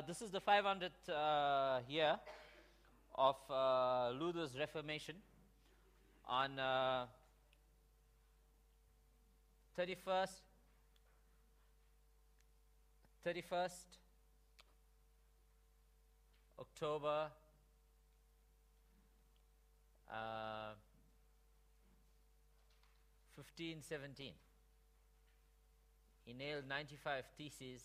this is the 500th year of Luther's Reformation. On 31st October 1517, he nailed 95 theses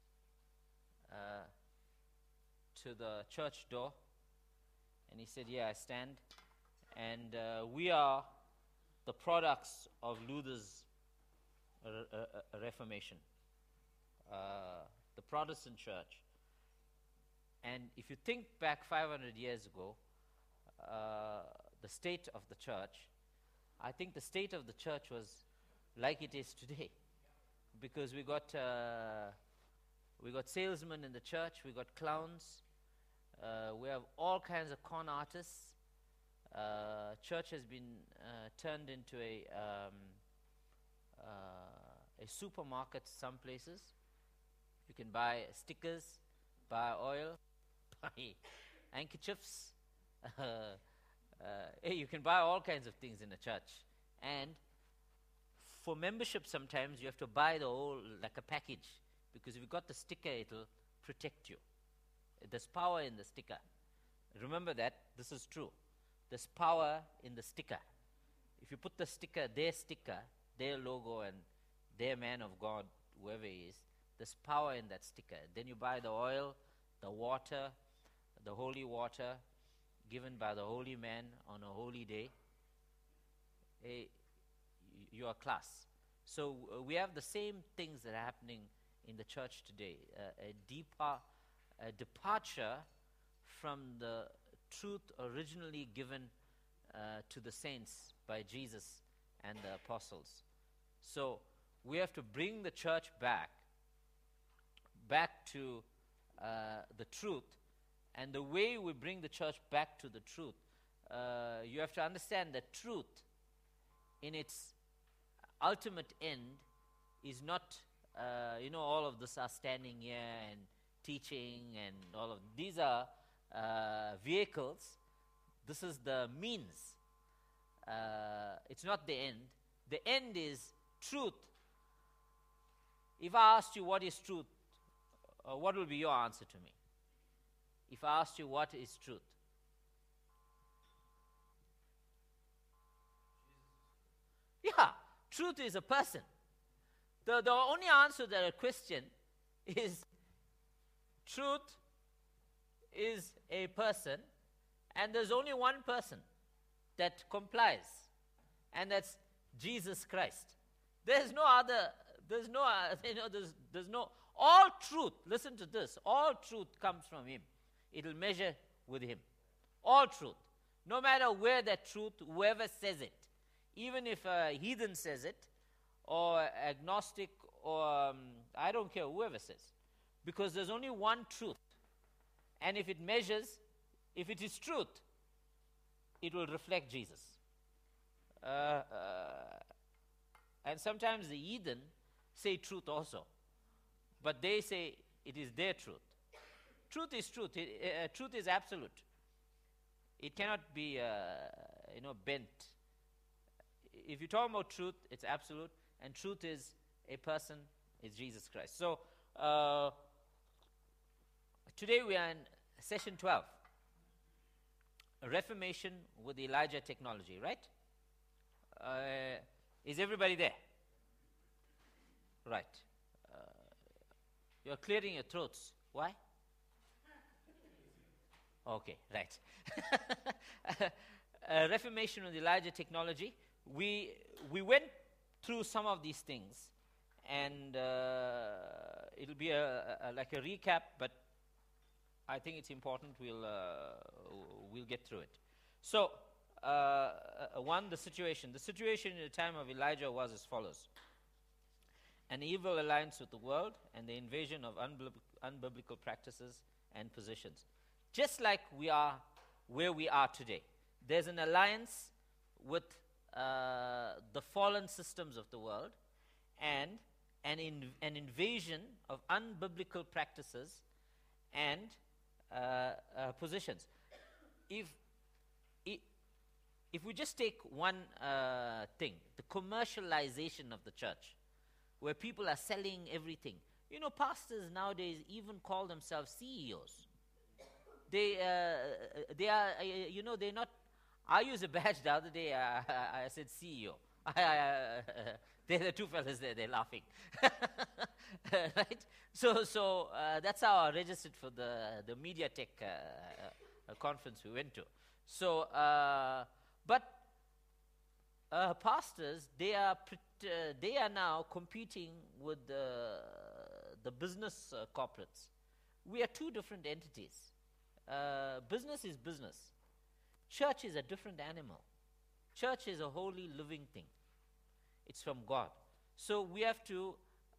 to the church door, and he said, "Yeah, I stand." And we are the products of Luther's Reformation, the Protestant church. And if you think back 500 years ago, the state of the church, I think the state of the church was like it is today, because we got salesmen in the church, we got clowns, we have all kinds of con artists. Church has been turned into a supermarket. Some places you can buy stickers, buy oil, buy handkerchiefs. You can buy all kinds of things in a church. And for membership, sometimes you have to buy the whole, like a package, because if you got the sticker, it'll protect you. There's power in the sticker. Remember that. This is true. There's power in the sticker. If you put the sticker, their logo, and their man of God, whoever he is, there's power in that sticker. Then you buy the oil, the water, the holy water given by the holy man on a holy day. You are class. So we have the same things that are happening in the church today. A departure from the truth originally given to the saints by Jesus and the apostles. So we have to bring the church back to the truth. And the way we bring the church back to the truth, you have to understand that truth in its ultimate end is not, all of this are standing here and teaching, and all of these are vehicles. This is the means. It's not the end. The end is truth. If I asked you what is truth, what will be your answer to me? If I asked you what is truth? Yeah, truth is a person. The only answer to a question is truth is a person, and there's only one person that complies, and that's Jesus Christ. There's no other. There's no. There's no. All truth. Listen to this. All truth comes from Him. It'll measure with Him. All truth. No matter where that truth, whoever says it, even if a heathen says it, or agnostic, or I don't care, whoever says, because there's only one truth. And if it measures, if it is truth, it will reflect Jesus. And sometimes the heathen say truth also, but they say it is their truth. Truth is truth. Truth is absolute. It cannot be, bent. If you talk about truth, it's absolute, and truth is a person, is Jesus Christ. So today we are in session 12, a Reformation with Elijah technology, right? Is everybody there? Right. You're clearing your throats. Why? Okay, right. Reformation with Elijah technology. We went through some of these things, and it'll be like a recap, but I think it's important. We'll get through it. So, one, the situation. The situation in the time of Elijah was as follows: an evil alliance with the world and the invasion of unbiblical practices and positions. Just like we are where we are today. There's an alliance with the fallen systems of the world, and an invasion of unbiblical practices and positions. If we just take one thing, the commercialization of the church, where people are selling everything. You know, pastors nowadays even call themselves CEOs. They are, they're not. I used a badge the other day. I said CEO. They're the two fellas there. They're laughing, right? So that's how I registered for the MediaTek conference we went to. So, but pastors, they are now competing with the business corporates. We are two different entities. Business is business. Church is a different animal. Church is a holy living thing. It's from God. So we have to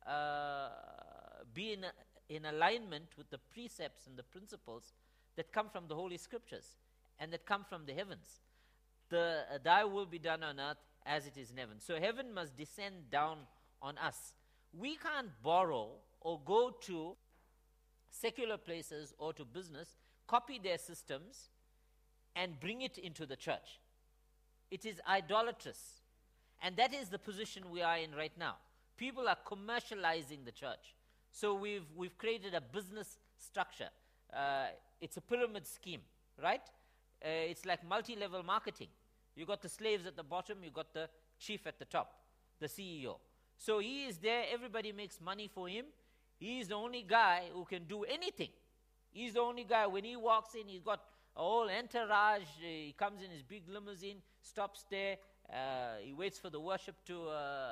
be in alignment with the precepts and the principles that come from the Holy Scriptures and that come from the heavens. Thy will be done on earth as it is in heaven. So heaven must descend down on us. We can't borrow or go to secular places or to business, copy their systems, and bring it into the church. It is idolatrous. And that is the position we are in right now. People are commercializing the church. So we've created a business structure. It's a pyramid scheme, right? It's like multi-level marketing. You got the slaves at the bottom, you got the chief at the top, the CEO. So he is there, everybody makes money for him. He is the only guy who can do anything. He's the only guy, when he walks in, he's got a whole entourage. He comes in his big limousine, stops there, he waits for the worship to,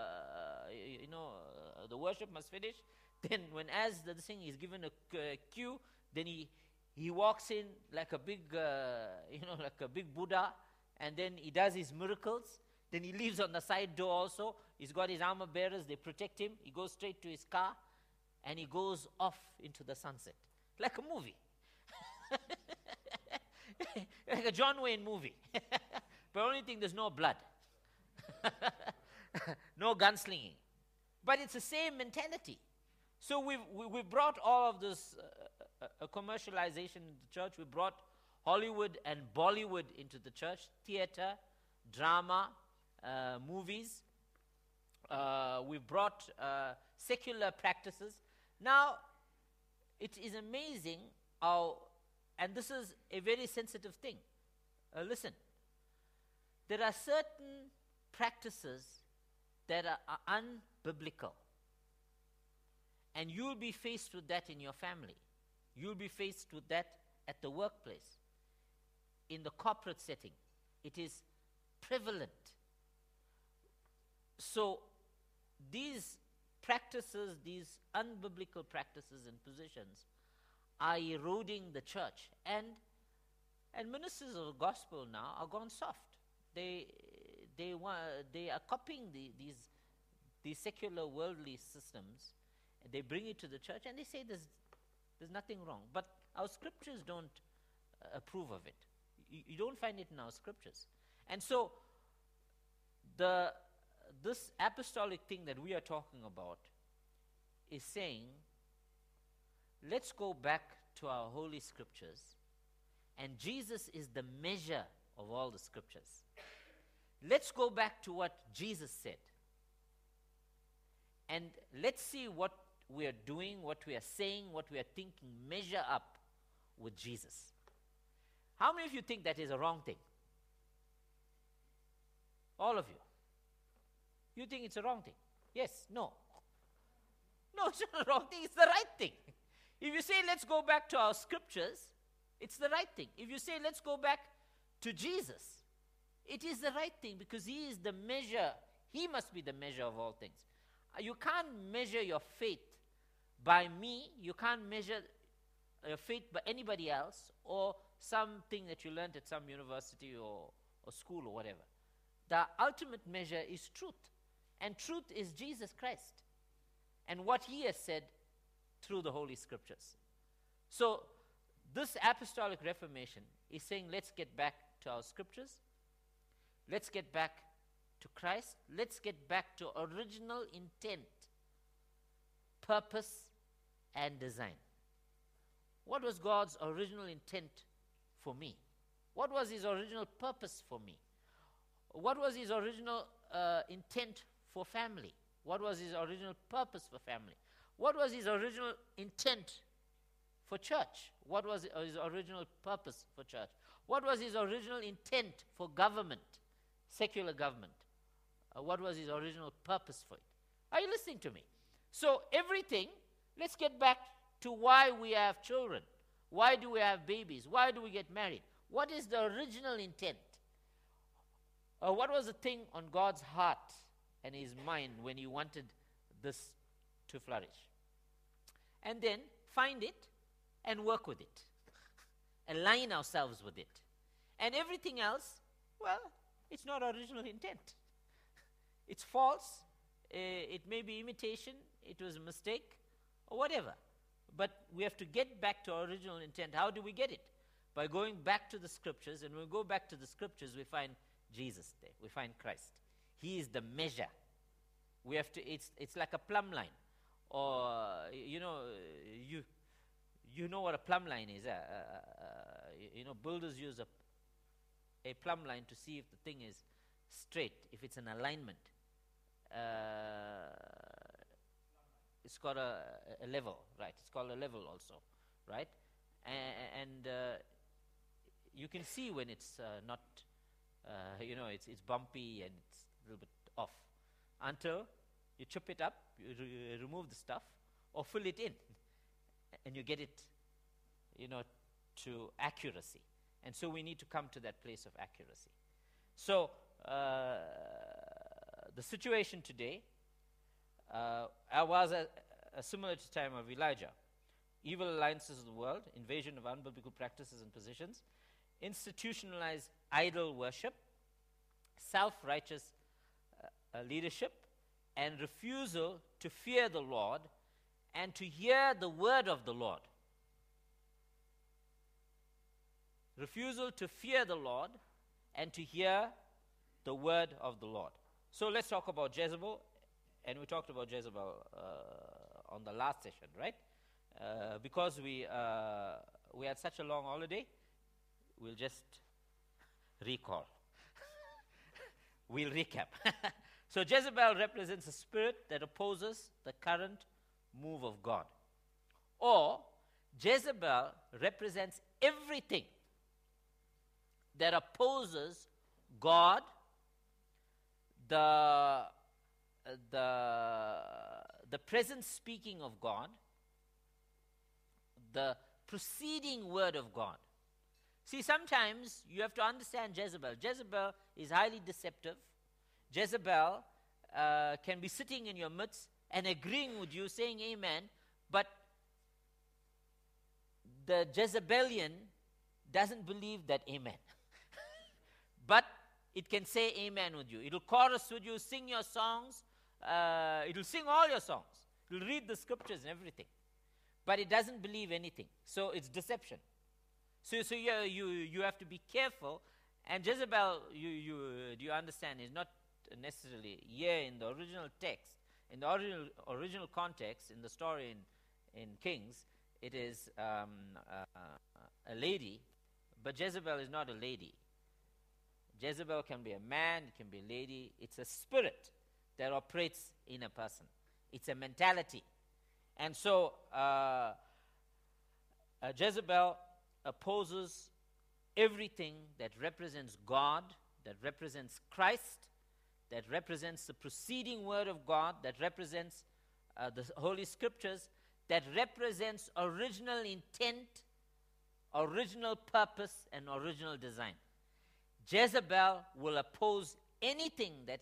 the worship must finish. Then when as the thing is given a cue, then he walks in like a big, like a big Buddha, and then he does his miracles. Then he leaves on the side door also. He's got his armor bearers, they protect him. He goes straight to his car, and he goes off into the sunset. Like a movie. Like a John Wayne movie. But only thing, there's no blood. No gunslinging. But it's the same mentality. So we've brought all of this commercialization into the church. We brought Hollywood and Bollywood into the church. Theater, drama, movies. We've brought secular practices. Now, it is amazing how, and this is a very sensitive thing. Listen, there are certain practices that are unbiblical. And you'll be faced with that in your family. You'll be faced with that at the workplace, in the corporate setting. It is prevalent. So these practices, these unbiblical practices and positions are eroding the church. And ministers of the gospel now are gone soft. They are copying these secular worldly systems. They bring it to the church and they say there's nothing wrong. But our scriptures don't approve of it. You don't find it in our scriptures. And so this apostolic thing that we are talking about is saying, let's go back to our holy scriptures, and Jesus is the measure of all the scriptures. Let's go back to what Jesus said, and let's see what we are doing, what we are saying, what we are thinking, measure up with Jesus. How many of you think that is a wrong thing? All of you. You think it's a wrong thing? Yes, no. No, it's not a wrong thing, it's the right thing. If you say let's go back to our scriptures, it's the right thing. If you say let's go back to Jesus, it is the right thing, because he is the measure. He must be the measure of all things. You can't measure your faith by me. You can't measure your faith by anybody else or something that you learned at some university or school or whatever. The ultimate measure is truth. And truth is Jesus Christ and what he has said through the Holy Scriptures. So this apostolic reformation is saying, let's get back to our scriptures. Let's get back to Christ. Let's get back to original intent, purpose, and design. What was God's original intent for me? What was his original purpose for me? What was his original intent for family? What was his original purpose for family? What was his original intent for church? What was his original purpose for church? What was his original intent for government, secular government? What was his original purpose for it? Are you listening to me? So everything, let's get back to why we have children. Why do we have babies? Why do we get married? What is the original intent? What was the thing on God's heart and his mind when he wanted this to flourish? And then find it and work with it. Align ourselves with it. And everything else, well, it's not original intent. It's false. It may be imitation. It was a mistake or whatever. But we have to get back to our original intent. How do we get it? By going back to the scriptures. And when we go back to the scriptures, we find Jesus there. We find Christ. He is the measure. We have to, it's like a plumb line. Or, you know what a plumb line is. Builders use a plumb line to see if the thing is straight, if it's an alignment. It's called a level, right? It's called a level also, right? And you can see when it's not, it's bumpy and it's a little bit off. Until you chop it up, you remove the stuff, or fill it in, and you get it, to accuracy. And so we need to come to that place of accuracy. So the situation today was similar to the time of Elijah. Evil alliances of the world, invasion of unbiblical practices and positions, institutionalized idol worship, self-righteous leadership, and refusal to fear the Lord and to hear the word of the Lord. Refusal to fear the Lord and to hear the word of the Lord. So let's talk about Jezebel. And we talked about Jezebel on the last session, right? Because we had such a long holiday, we'll just recall. We'll recap. So Jezebel represents a spirit that opposes the current move of God. Or Jezebel represents everything that opposes God, the present speaking of God, the proceeding word of God. See, sometimes you have to understand Jezebel. Jezebel is highly deceptive. Jezebel can be sitting in your midst and agreeing with you, saying amen, but the Jezebelian doesn't believe that amen. But it can say amen with you. It'll chorus with you, sing your songs. It'll sing all your songs. It'll read the scriptures and everything. But it doesn't believe anything. So it's deception. So you have to be careful. And Jezebel, do you understand, is not necessarily here in the original text. In the original context, in the story in Kings, it is a lady. But Jezebel is not a lady. Jezebel can be a man, it can be a lady. It's a spirit that operates in a person. It's a mentality. And so Jezebel opposes everything that represents God, that represents Christ, that represents the proceeding word of God, that represents the Holy Scriptures, that represents original intent, original purpose, and original design. Jezebel will oppose anything that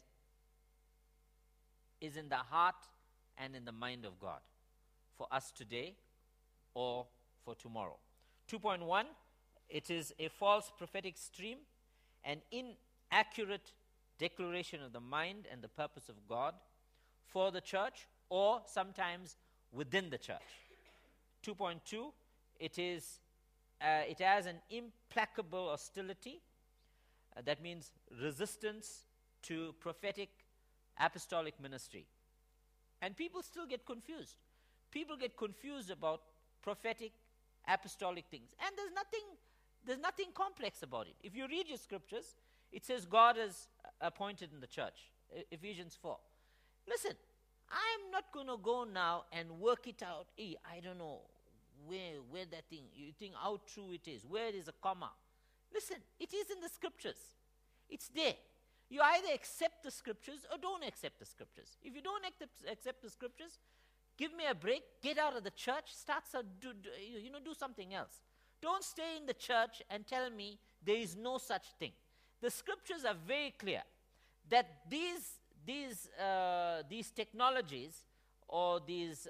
is in the heart and in the mind of God for us today or for tomorrow. 2.1, it is a false prophetic stream, an inaccurate declaration of the mind and the purpose of God for the church or sometimes within the church. 2.2, it has an implacable hostility. That means resistance to prophetic apostolic ministry. And people still get confused. People get confused about prophetic apostolic things. And there's nothing complex about it. If you read your scriptures, it says God is appointed in the church. Ephesians 4. Listen, I'm not going to go now and work it out. I don't know where that thing, you think how true it is. Where is a comma? Listen, it is in the scriptures. It's there. You either accept the scriptures or don't accept the scriptures. If you don't accept the scriptures, give me a break, get out of the church, do something else. Don't stay in the church and tell me there is no such thing. The scriptures are very clear that these technologies or these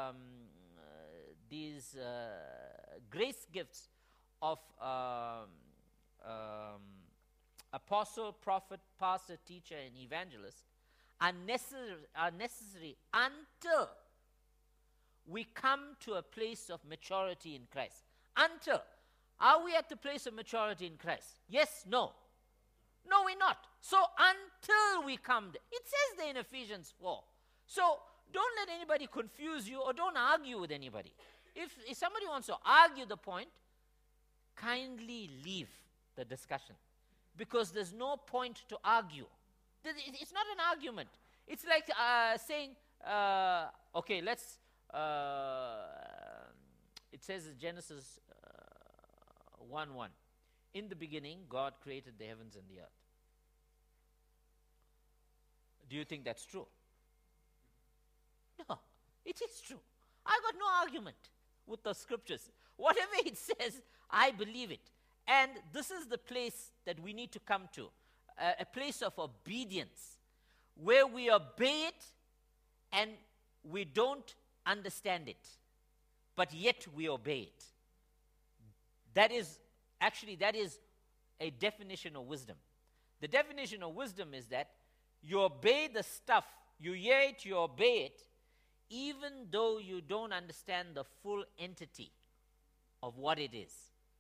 grace gifts of apostle, prophet, pastor, teacher, and evangelist are necessary until we come to a place of maturity in Christ. Until. Are we at the place of maturity in Christ? Yes, no. No, we're not. So until we come there. It says there in Ephesians 4. So don't let anybody confuse you or don't argue with anybody. If somebody wants to argue the point, kindly leave the discussion. Because there's no point to argue. It's not an argument. It's like saying, okay, let's... it says in Genesis 1:1, in the beginning, God created the heavens and the earth. Do you think that's true? No, it is true. I got no argument with the scriptures. Whatever it says, I believe it. And this is the place that we need to come to, a place of obedience, where we obey it and we don't understand it, but yet we obey it. That is a definition of wisdom. The definition of wisdom is that you obey the stuff, you hear it, you obey it, even though you don't understand the full entity of what it is.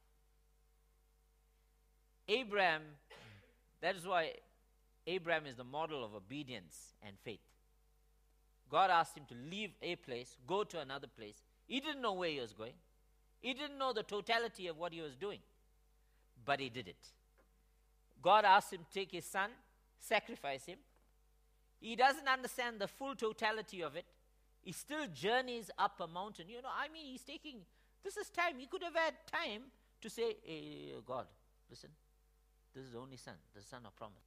Abraham, that is why Abraham is the model of obedience and faith. God asked him to leave a place, go to another place. He didn't know where he was going. He didn't know the totality of what he was doing. But he did it. God asked him to take his son, sacrifice him. He doesn't understand the full totality of it. He still journeys up a mountain. This is time. He could have had time to say, hey, God, listen, this is the only son, the son of promise.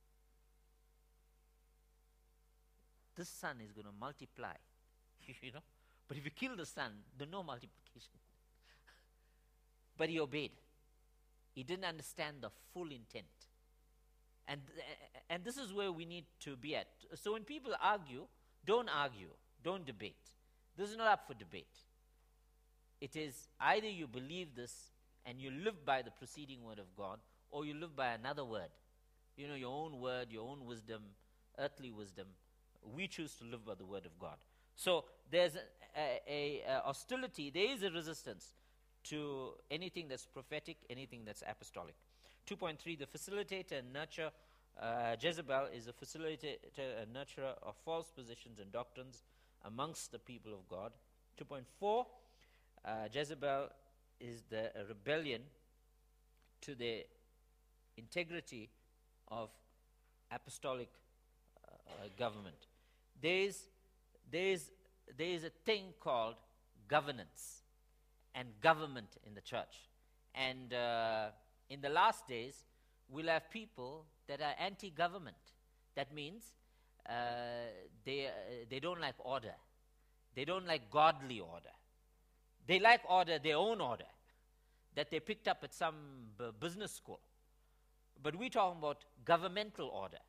This son is going to multiply, But if you kill the son, there's no multiplication. But he obeyed. He didn't understand the full intent. And this is where we need to be at. So when people argue, don't debate. This is not up for debate. It is either you believe this and you live by the preceding word of God, or you live by another word. Your own word, your own wisdom, earthly wisdom. We choose to live by the word of God. So there's a hostility, there is a resistance to anything that's prophetic, anything that's apostolic. 2.3, the facilitator and nurturer. Jezebel is a facilitator and nurturer of false positions and doctrines amongst the people of God. 2.4, Jezebel is the rebellion to the integrity of apostolic government. There is a thing called governance and government in the church. And in the last days, we'll have people that are anti-government. That means they don't like order. They don't like godly order. They like order, their own order, that they picked up at some business school. But we're talking about governmental order.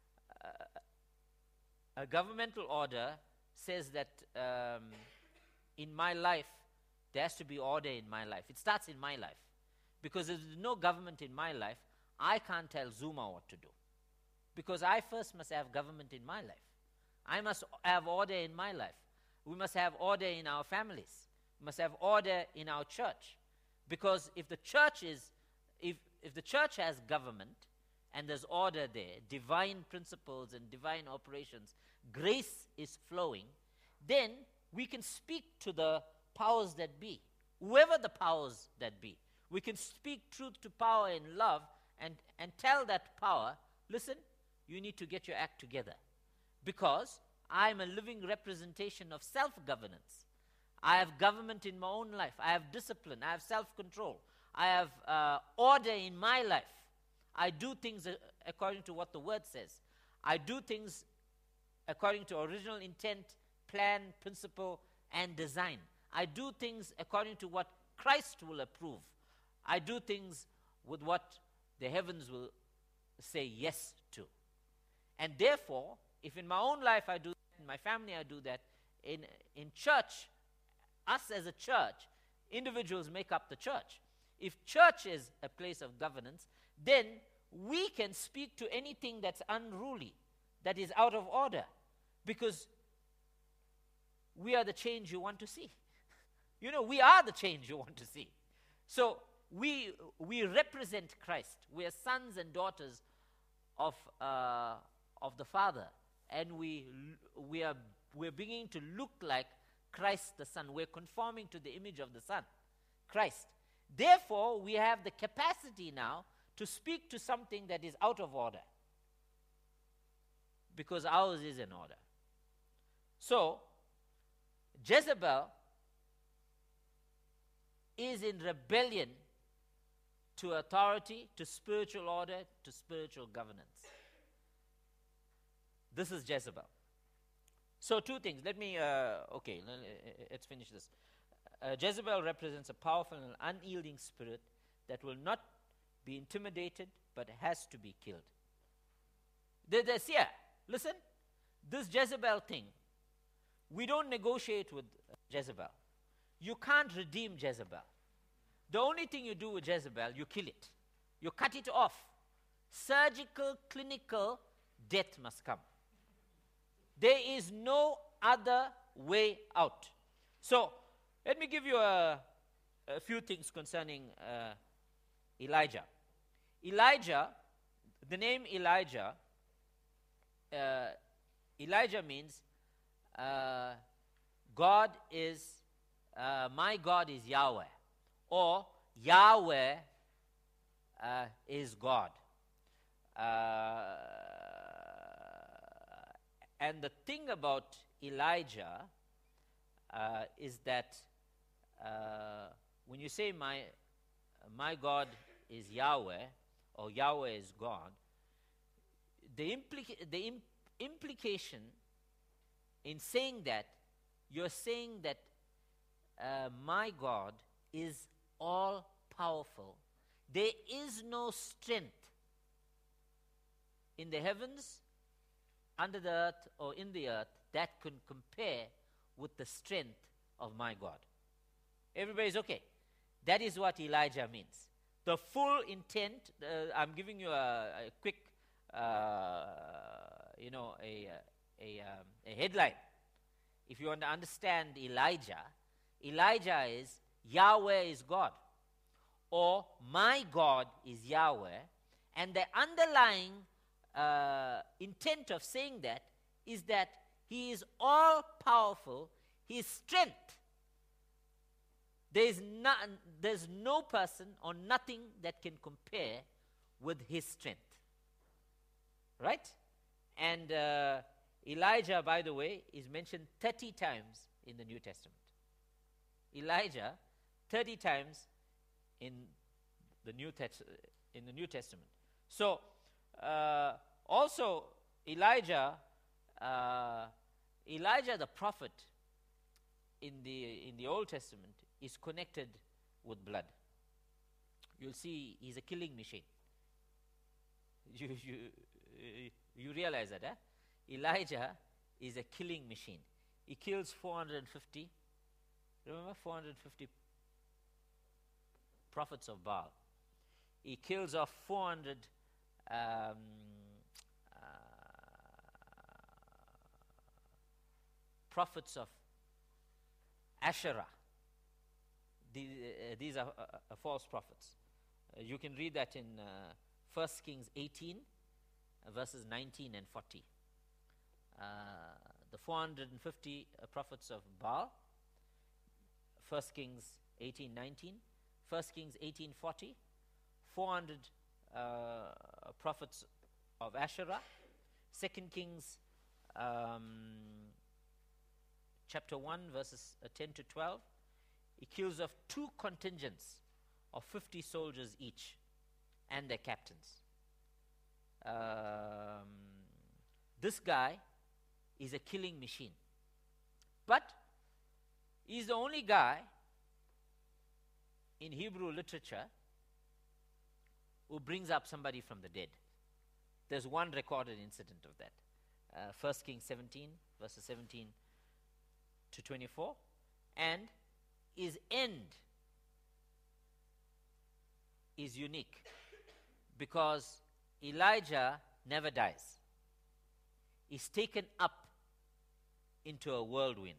A governmental order says that in my life, there has to be order in my life. It starts in my life. Because if there's no government in my life, I can't tell Zuma what to do. Because I first must have government in my life. I must have order in my life. We must have order in our families. We must have order in our church. Because if the church has government and there's order there, divine principles and divine operations, grace is flowing, then we can speak to the powers that be. whoever the powers that be. We can speak truth to power in love and tell that power, listen, you need to get your act together. Because I'm a living representation of self-governance. I have government in my own life. I have discipline. I have self-control. I have order in my life. I do things according to what the word says. I do things according to original intent, plan, principle, and design. I do things according to what Christ will approve. I do things with what the heavens will say yes to. And therefore, if in my own life I do that, in my family I do that, in church, us as a church, individuals make up the church. If church is a place of governance, then we can speak to anything that's unruly, that is out of order, because we are the change you want to see. You know, we are the change you want to see. So we represent Christ. We are sons and daughters of the Father, and we're beginning to look like Christ the Son. We're conforming to the image of the Son, Christ. Therefore, we have the capacity now to speak to something that is out of order, because ours is in order. So, Jezebel is in rebellion to authority, to spiritual order, to spiritual governance. This is Jezebel. So two things. Let's finish this. Jezebel represents a powerful and unyielding spirit that will not be intimidated, but has to be killed. Listen, this Jezebel thing, we don't negotiate with Jezebel. You can't redeem Jezebel. The only thing you do with Jezebel, you kill it. You cut it off. Surgical, clinical death must come. There is no other way out. So, let me give you a few things concerning Elijah. Elijah, the name Elijah means God is, my God is Yahweh, or Yahweh is God. And the thing about Elijah is that when you say my God is Yahweh, or Yahweh is God, the implication in saying that, you're saying that my God is all powerful. There is no strength in the heavens, under the earth, or in the earth that can compare with the strength of my God. Everybody's okay. That is what Elijah means. The full intent, I'm giving you a quick, a headline. If you want to understand Elijah is Yahweh is God, or my God is Yahweh, and the underlying intent of saying that is that he is all powerful. His strength, there's no person or nothing that can compare with his strength. Right? And Elijah, by the way, is mentioned 30 times in the New Testament. Elijah, 30 times in the New Testament. So, also Elijah the prophet in the Old Testament is connected with blood. You'll see he's a killing machine. You realize that, eh? Elijah is a killing machine. He kills 450. Remember 450 prophets of Baal. He kills off 400 prophets of Asherah. These are false prophets. You can read that in 1 Kings 18, verses 19 and 40. The 450 prophets of Baal, 1 Kings 18:19, 1 Kings 18:40, 400 prophets of Asherah, 2 Kings chapter 1 verses 10 to 12. He kills off 2 contingents of 50 soldiers each and their captains. This guy is a killing machine. But he's the only guy in Hebrew literature who brings up somebody from the dead. There's one recorded incident of that. 1 Kings 17, verses 17 to 24. And his end is unique because Elijah never dies. He's taken up into a whirlwind.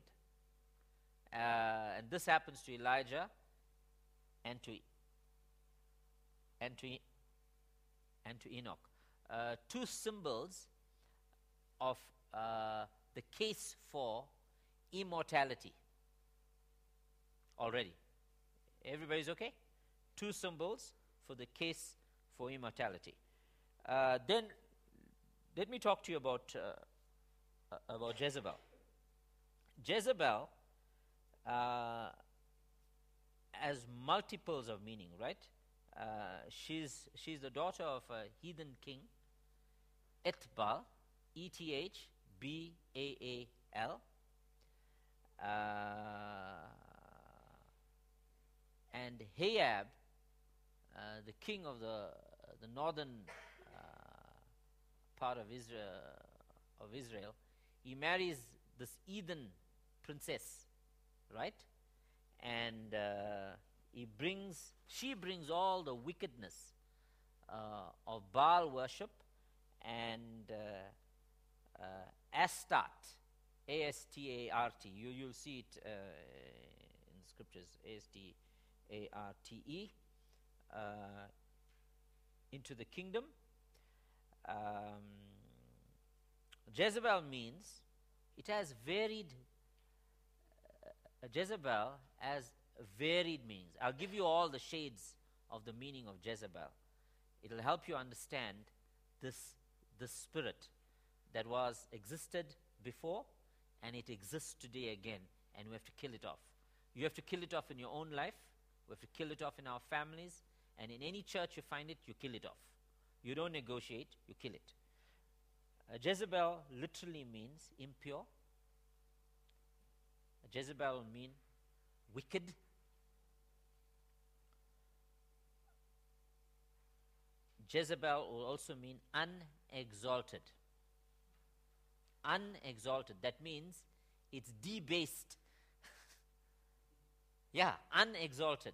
And this happens to Elijah and to Enoch. 2 symbols of the case for immortality. Already. Everybody's okay? 2 symbols for the case for immortality. Then let me talk to you about Jezebel. Jezebel has multiples of meaning, right? She's the daughter of a heathen king, Ethbaal, Ethbaal, and Ahab, the king of the northern part of Israel. He marries this heathen princess, right? And she brings all the wickedness of Baal worship and Astarte, A-S-T-A-R-T. You'll see it in the scriptures, A-S-T-A-R-T-E, into the kingdom. Jezebel means, it has varied, Jezebel has varied meanings. I'll give you all the shades of the meaning of Jezebel. It'll help you understand this spirit that existed before and it exists today again, and we have to kill it off. You have to kill it off in your own life. We have to kill it off in our families, and in any church you find it, you kill it off. You don't negotiate, you kill it. Jezebel literally means impure. Jezebel will mean wicked. Jezebel will also mean unexalted. Unexalted. That means it's debased. Yeah, unexalted.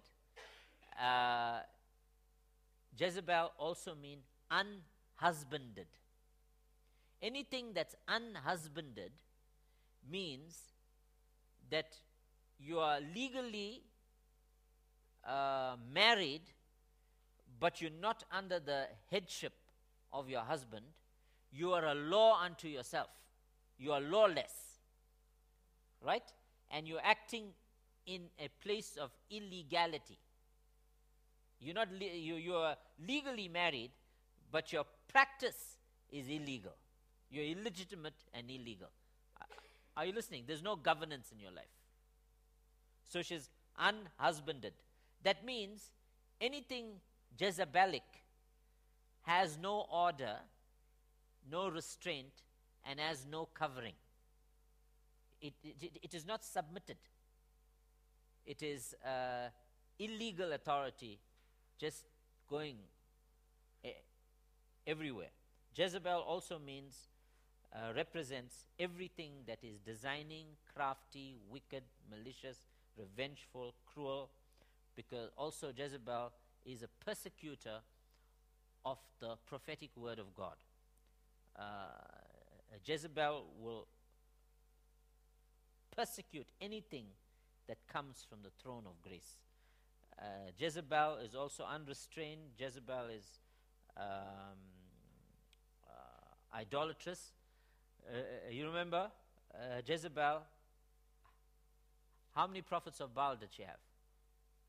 Jezebel also means unhusbanded. Anything that's unhusbanded means that you are legally married, but you're not under the headship of your husband. You are a law unto yourself. You are lawless, right? And you're acting in a place of illegality. You are legally married, but your practice is illegal. You're illegitimate and illegal. Are you listening? There's no governance in your life. So she's unhusbanded. That means anything Jezebelic has no order, no restraint, and has no covering. It is not submitted. It is illegal authority just going everywhere. Jezebel also represents everything that is designing, crafty, wicked, malicious, revengeful, cruel, because also Jezebel is a persecutor of the prophetic word of God. Jezebel will persecute anything that comes from the throne of grace. Jezebel is also unrestrained. Jezebel is idolatrous. You remember Jezebel? How many prophets of Baal did she have?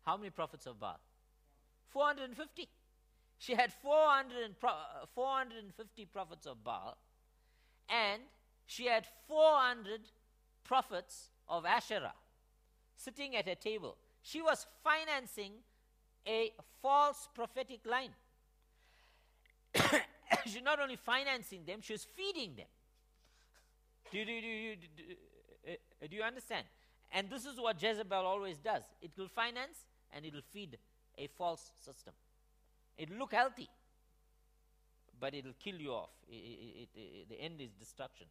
How many prophets of Baal? 450. She had 450 prophets of Baal, and she had 400 prophets of Asherah sitting at a table. She was financing a false prophetic line. She's not only financing them, she was feeding them. Do you understand? And this is what Jezebel always does. It will finance and it will feed a false system. It will look healthy, but it will kill you off. The end is destruction.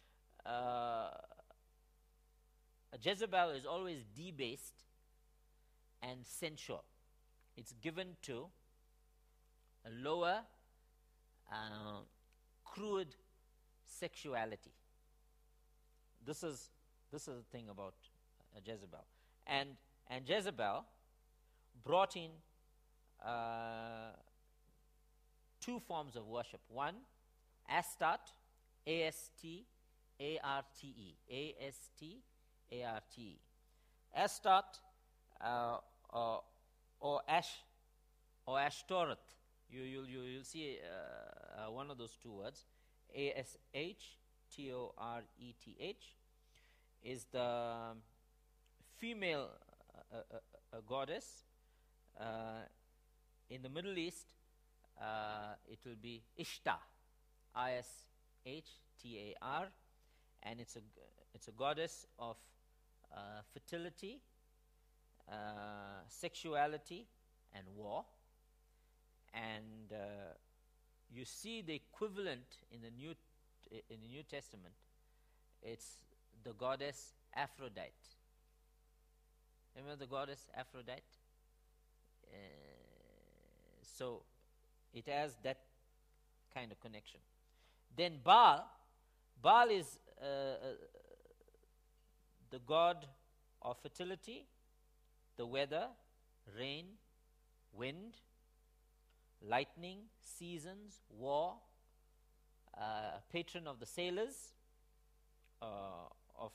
Jezebel is always debased and sensual. It's given to a lower, crude sexuality. This is the thing about Jezebel. And Jezebel brought in two forms of worship. One, Astarte, A-S-T-A-R-T-E. A-S-T-A-R-T-E. Astarte or Ashtoreth. You'll see one of those two words. A-S-H-T-O-R-E-T-H is the female goddess. In the Middle East, it will be Ishtar, I-S-H-T-A-R, and it's a goddess of fertility, sexuality, and war. And you see the equivalent in the New Testament. It's the goddess Aphrodite. Remember the goddess Aphrodite? So it has that kind of connection. Then Baal is the god of fertility, the weather, rain, wind, lightning, seasons, war, patron of the sailors, of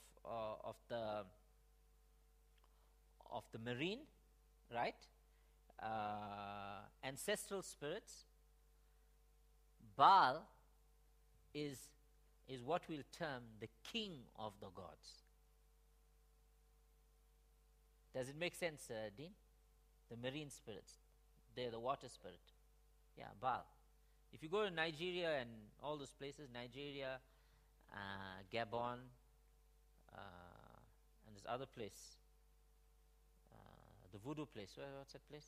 the marine, right? Ancestral spirits. Baal is what we'll term the king of the gods. Does it make sense, Dean? The marine spirits. They're the water spirit. Yeah, Baal. If you go to Nigeria and all those places, Nigeria, Gabon, and this other place, the voodoo place. What's that place?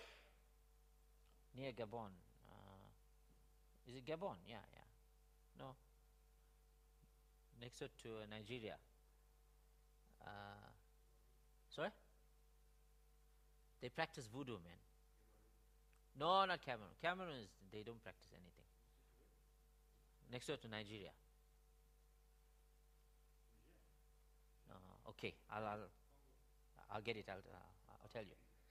Near Gabon. Is it Gabon? Yeah. No. Next door to Nigeria. Sorry? They practice voodoo, man. No, not Cameroon. Cameroon they don't practice anything. Next door to Nigeria. Okay, I'll get it. I'll tell you.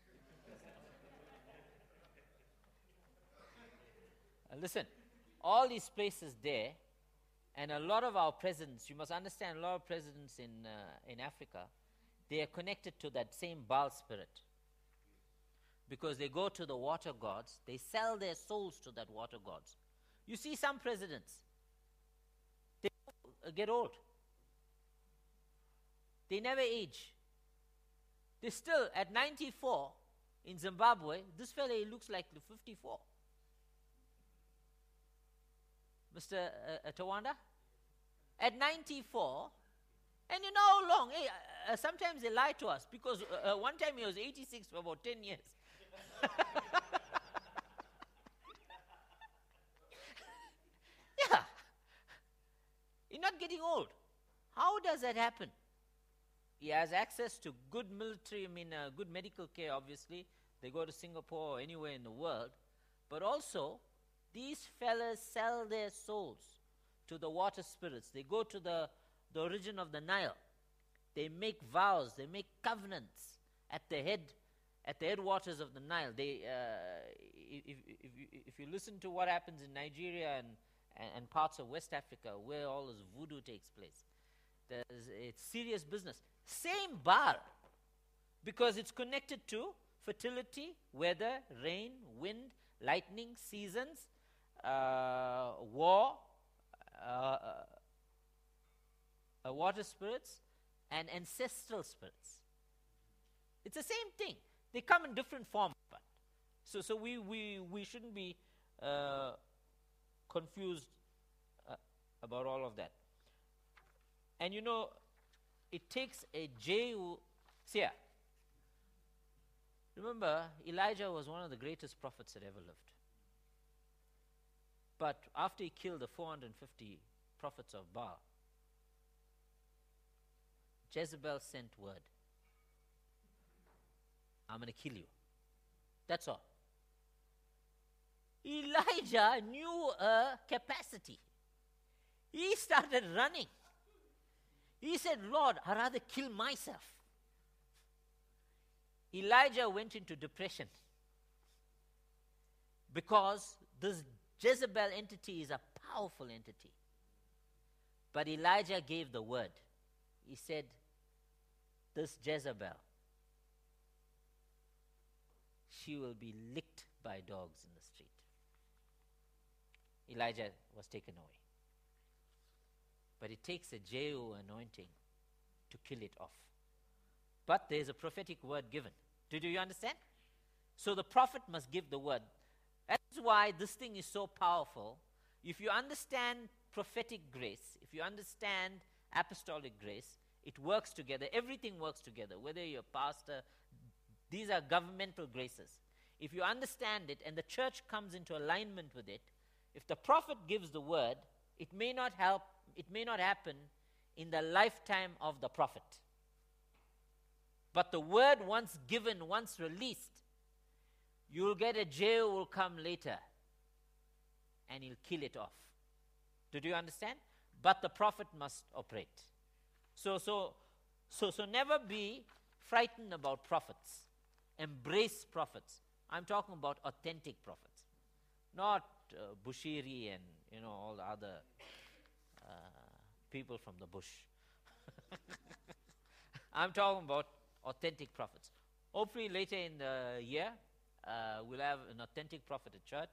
Listen, all these places there, and a lot of our presidents. You must understand, a lot of presidents in Africa, they are connected to that same Baal spirit. Because they go to the water gods, they sell their souls to that water gods. You see some presidents, they get old. They never age. They still, at 94, in Zimbabwe, this fella, he looks like 54. Mr. Tawanda? At 94, and you know how long? Hey, sometimes they lie to us, because one time he was 86 for about 10 years. Yeah. You're not getting old. How does that happen? He has access to good military, good medical care, obviously. They go to Singapore or anywhere in the world. But also, these fellas sell their souls to the water spirits. They go to the origin of the Nile. They make vows. They make covenants at the headwaters of the Nile. They, if you listen to what happens in Nigeria and parts of West Africa, where all this voodoo takes place, it's serious business. Same Baal, because it's connected to fertility, weather, rain, wind, lightning, seasons, war, water spirits, and ancestral spirits. It's the same thing. They come in different forms, but so we shouldn't be confused about all of that. And you know, it takes a Jehu. See here. Remember, Elijah was one of the greatest prophets that ever lived. But after he killed the 450 prophets of Baal, Jezebel sent word, I'm going to kill you. That's all. Elijah knew a capacity. He started running. He said, Lord, I'd rather kill myself. Elijah went into depression because this Jezebel entity is a powerful entity. But Elijah gave the word. He said, this Jezebel, she will be licked by dogs in the street. Elijah was taken away. But it takes a Jehu anointing to kill it off. But there's a prophetic word given. Do you understand? So the prophet must give the word. That's why this thing is so powerful. If you understand prophetic grace, if you understand apostolic grace, it works together. Everything works together. Whether you're a pastor, these are governmental graces. If you understand it and the church comes into alignment with it, if the prophet gives the word, it may not happen in the lifetime of the prophet. But the word once given, once released, you'll get a Jehu will come later and he'll kill it off. Did you understand? But the prophet must operate. So never be frightened about prophets. Embrace prophets. I'm talking about authentic prophets, not Bushiri and all the other people from the bush. I'm talking about authentic prophets. Hopefully later in the year, we'll have an authentic prophet at church.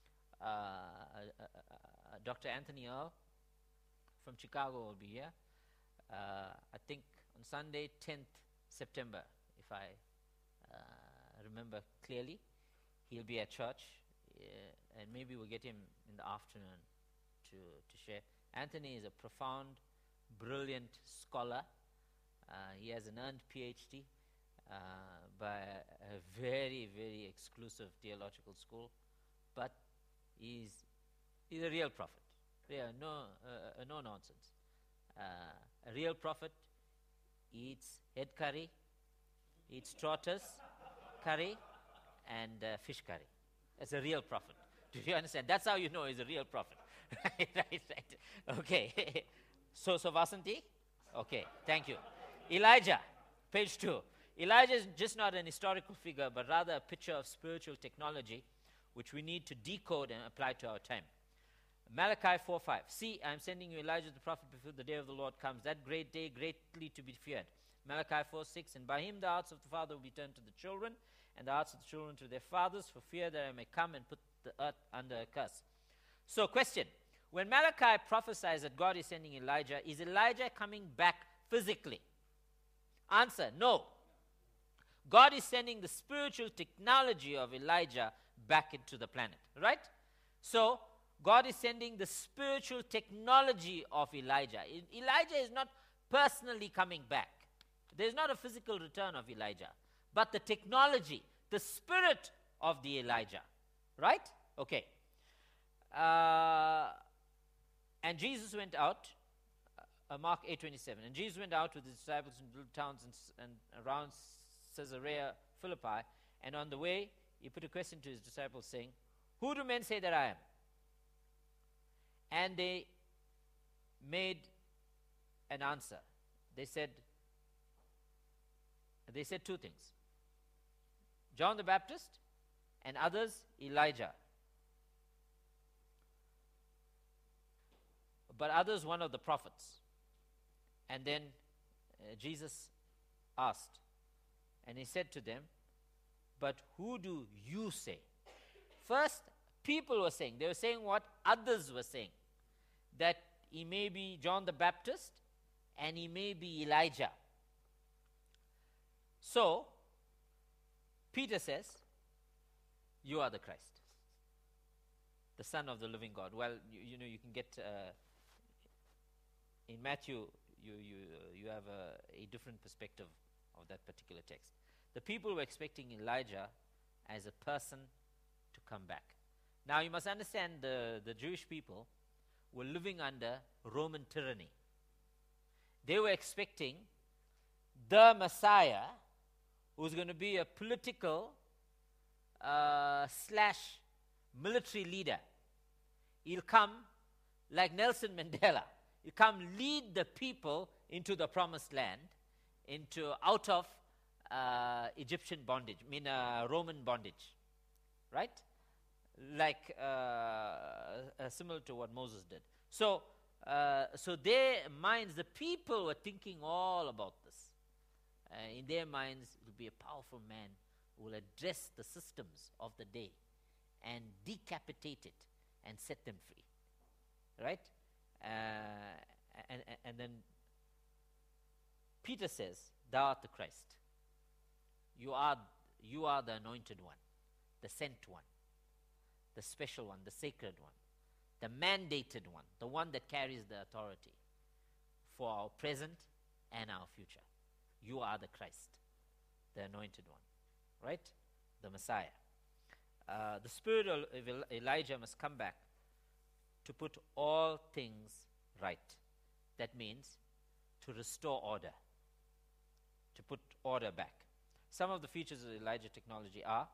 Dr. Anthony Earl from Chicago will be here. I think on Sunday, 10th September, if I remember clearly. He'll be at church, and maybe we'll get him in the afternoon to share. Anthony is a profound, brilliant scholar. He has an earned PhD by a very, very exclusive theological school, but he's a real prophet. Yeah, no nonsense. A real prophet eats head curry, eats tortoise curry, and fish curry. That's a real prophet. Do you understand? That's how you know he's a real prophet. right. Okay. So Vasanti? Okay, thank you. Elijah, page 2. Elijah is just not an historical figure, but rather a picture of spiritual technology, which we need to decode and apply to our time. Malachi 4:5. See, I am sending you Elijah the prophet before the day of the Lord comes, that great day greatly to be feared. Malachi 4:6. And by him the hearts of the father will be turned to the children, and the hearts of the children to their fathers, for fear that I may come and put the earth under a curse. So, question. When Malachi prophesies that God is sending Elijah, is Elijah coming back physically? Answer, no. God is sending the spiritual technology of Elijah back into the planet, right? So, God is sending the spiritual technology of Elijah. Elijah is not personally coming back. There's not a physical return of Elijah, but the technology, the spirit of the Elijah, right? Okay. And Jesus went out, Mark 8:27. And Jesus went out with his disciples in little towns and around Caesarea Philippi. And on the way, he put a question to his disciples, saying, "Who do men say that I am?" And they made an answer. They said two things: John the Baptist, and others Elijah, but others one of the prophets. And then Jesus asked, and he said to them, but who do you say? First, people were saying, they were saying what others were saying, that he may be John the Baptist and he may be Elijah. So, Peter says, you are the Christ, the Son of the living God. Well, you know, you can get, in Matthew, you have a different perspective of that particular text. The people were expecting Elijah as a person to come back. Now, you must understand the Jewish people were living under Roman tyranny. They were expecting the Messiah, who's going to be a political / military leader. He'll come like Nelson Mandela. He'll come lead the people into the promised land, out of Egyptian bondage, Roman bondage, right? Like similar to what Moses did. So their minds, the people were thinking all about this. In their minds, it will be a powerful man who will address the systems of the day and decapitate it and set them free, right? And then Peter says, "Thou art the Christ. You are the anointed one, the sent one, the special one, the sacred one, the mandated one, the one that carries the authority for our present and our future. You are the Christ, the anointed one," right? The Messiah. The spirit of Elijah must come back to put all things right. That means to restore order, to put order back. Some of the features of Elijah technology are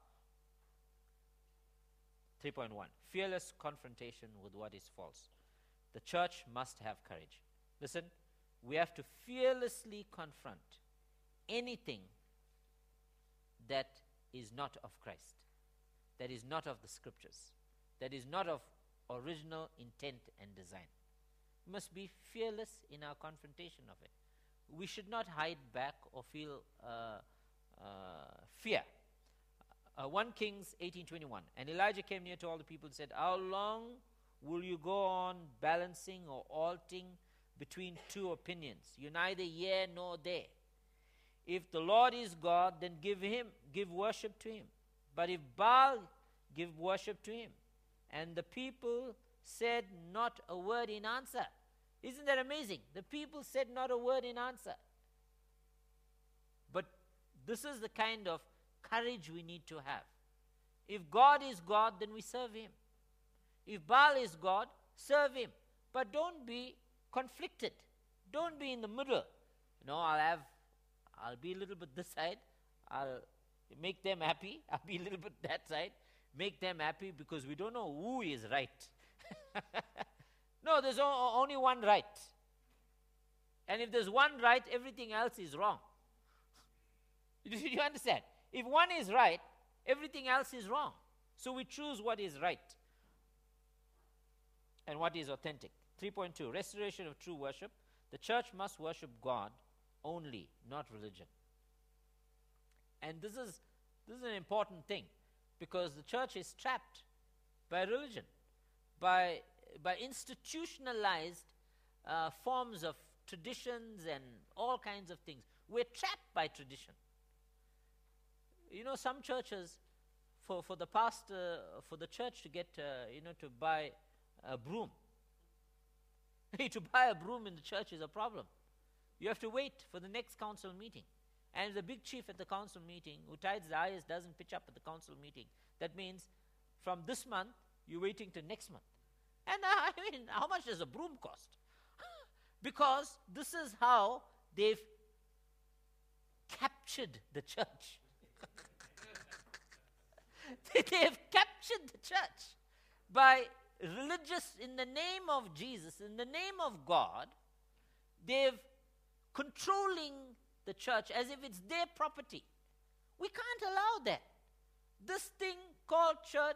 3.1, fearless confrontation with what is false. The church must have courage. Listen, we have to fearlessly confront anything that is not of Christ, that is not of the scriptures, that is not of original intent and design. We must be fearless in our confrontation of it. We should not hide back or feel fear. 1 Kings 18:21. And Elijah came near to all the people and said, "How long will you go on balancing or halting between two opinions? You're neither here nor there. If the Lord is God, then give worship to him. But if Baal, give worship to him." And the people said not a word in answer. Isn't that amazing? The people said not a word in answer. But this is the kind of courage we need to have. If God is God, then we serve him. If Baal is God, serve him. But don't be conflicted. Don't be in the middle. I'll be a little bit this side. I'll make them happy. I'll be a little bit that side. Make them happy, because we don't know who is right. No, there's only one right. And if there's one right, everything else is wrong. Do you understand? If one is right, everything else is wrong. So we choose what is right and what is authentic. 3.2, restoration of true worship. The church must worship God only, not religion. And this is an important thing, because the church is trapped by religion, by institutionalized forms of traditions and all kinds of things. We're trapped by tradition. Some churches, for the church to get, to buy a broom. To buy a broom in the church is a problem. You have to wait for the next council meeting. And the big chief at the council meeting, who tithes the highest, doesn't pitch up at the council meeting. That means from this month, you're waiting to next month. And how much does a broom cost? Because this is how they've captured the church. They have captured the church by religious, in the name of Jesus, in the name of God. They've controlling the church as if it's their property. We can't allow that. This thing called church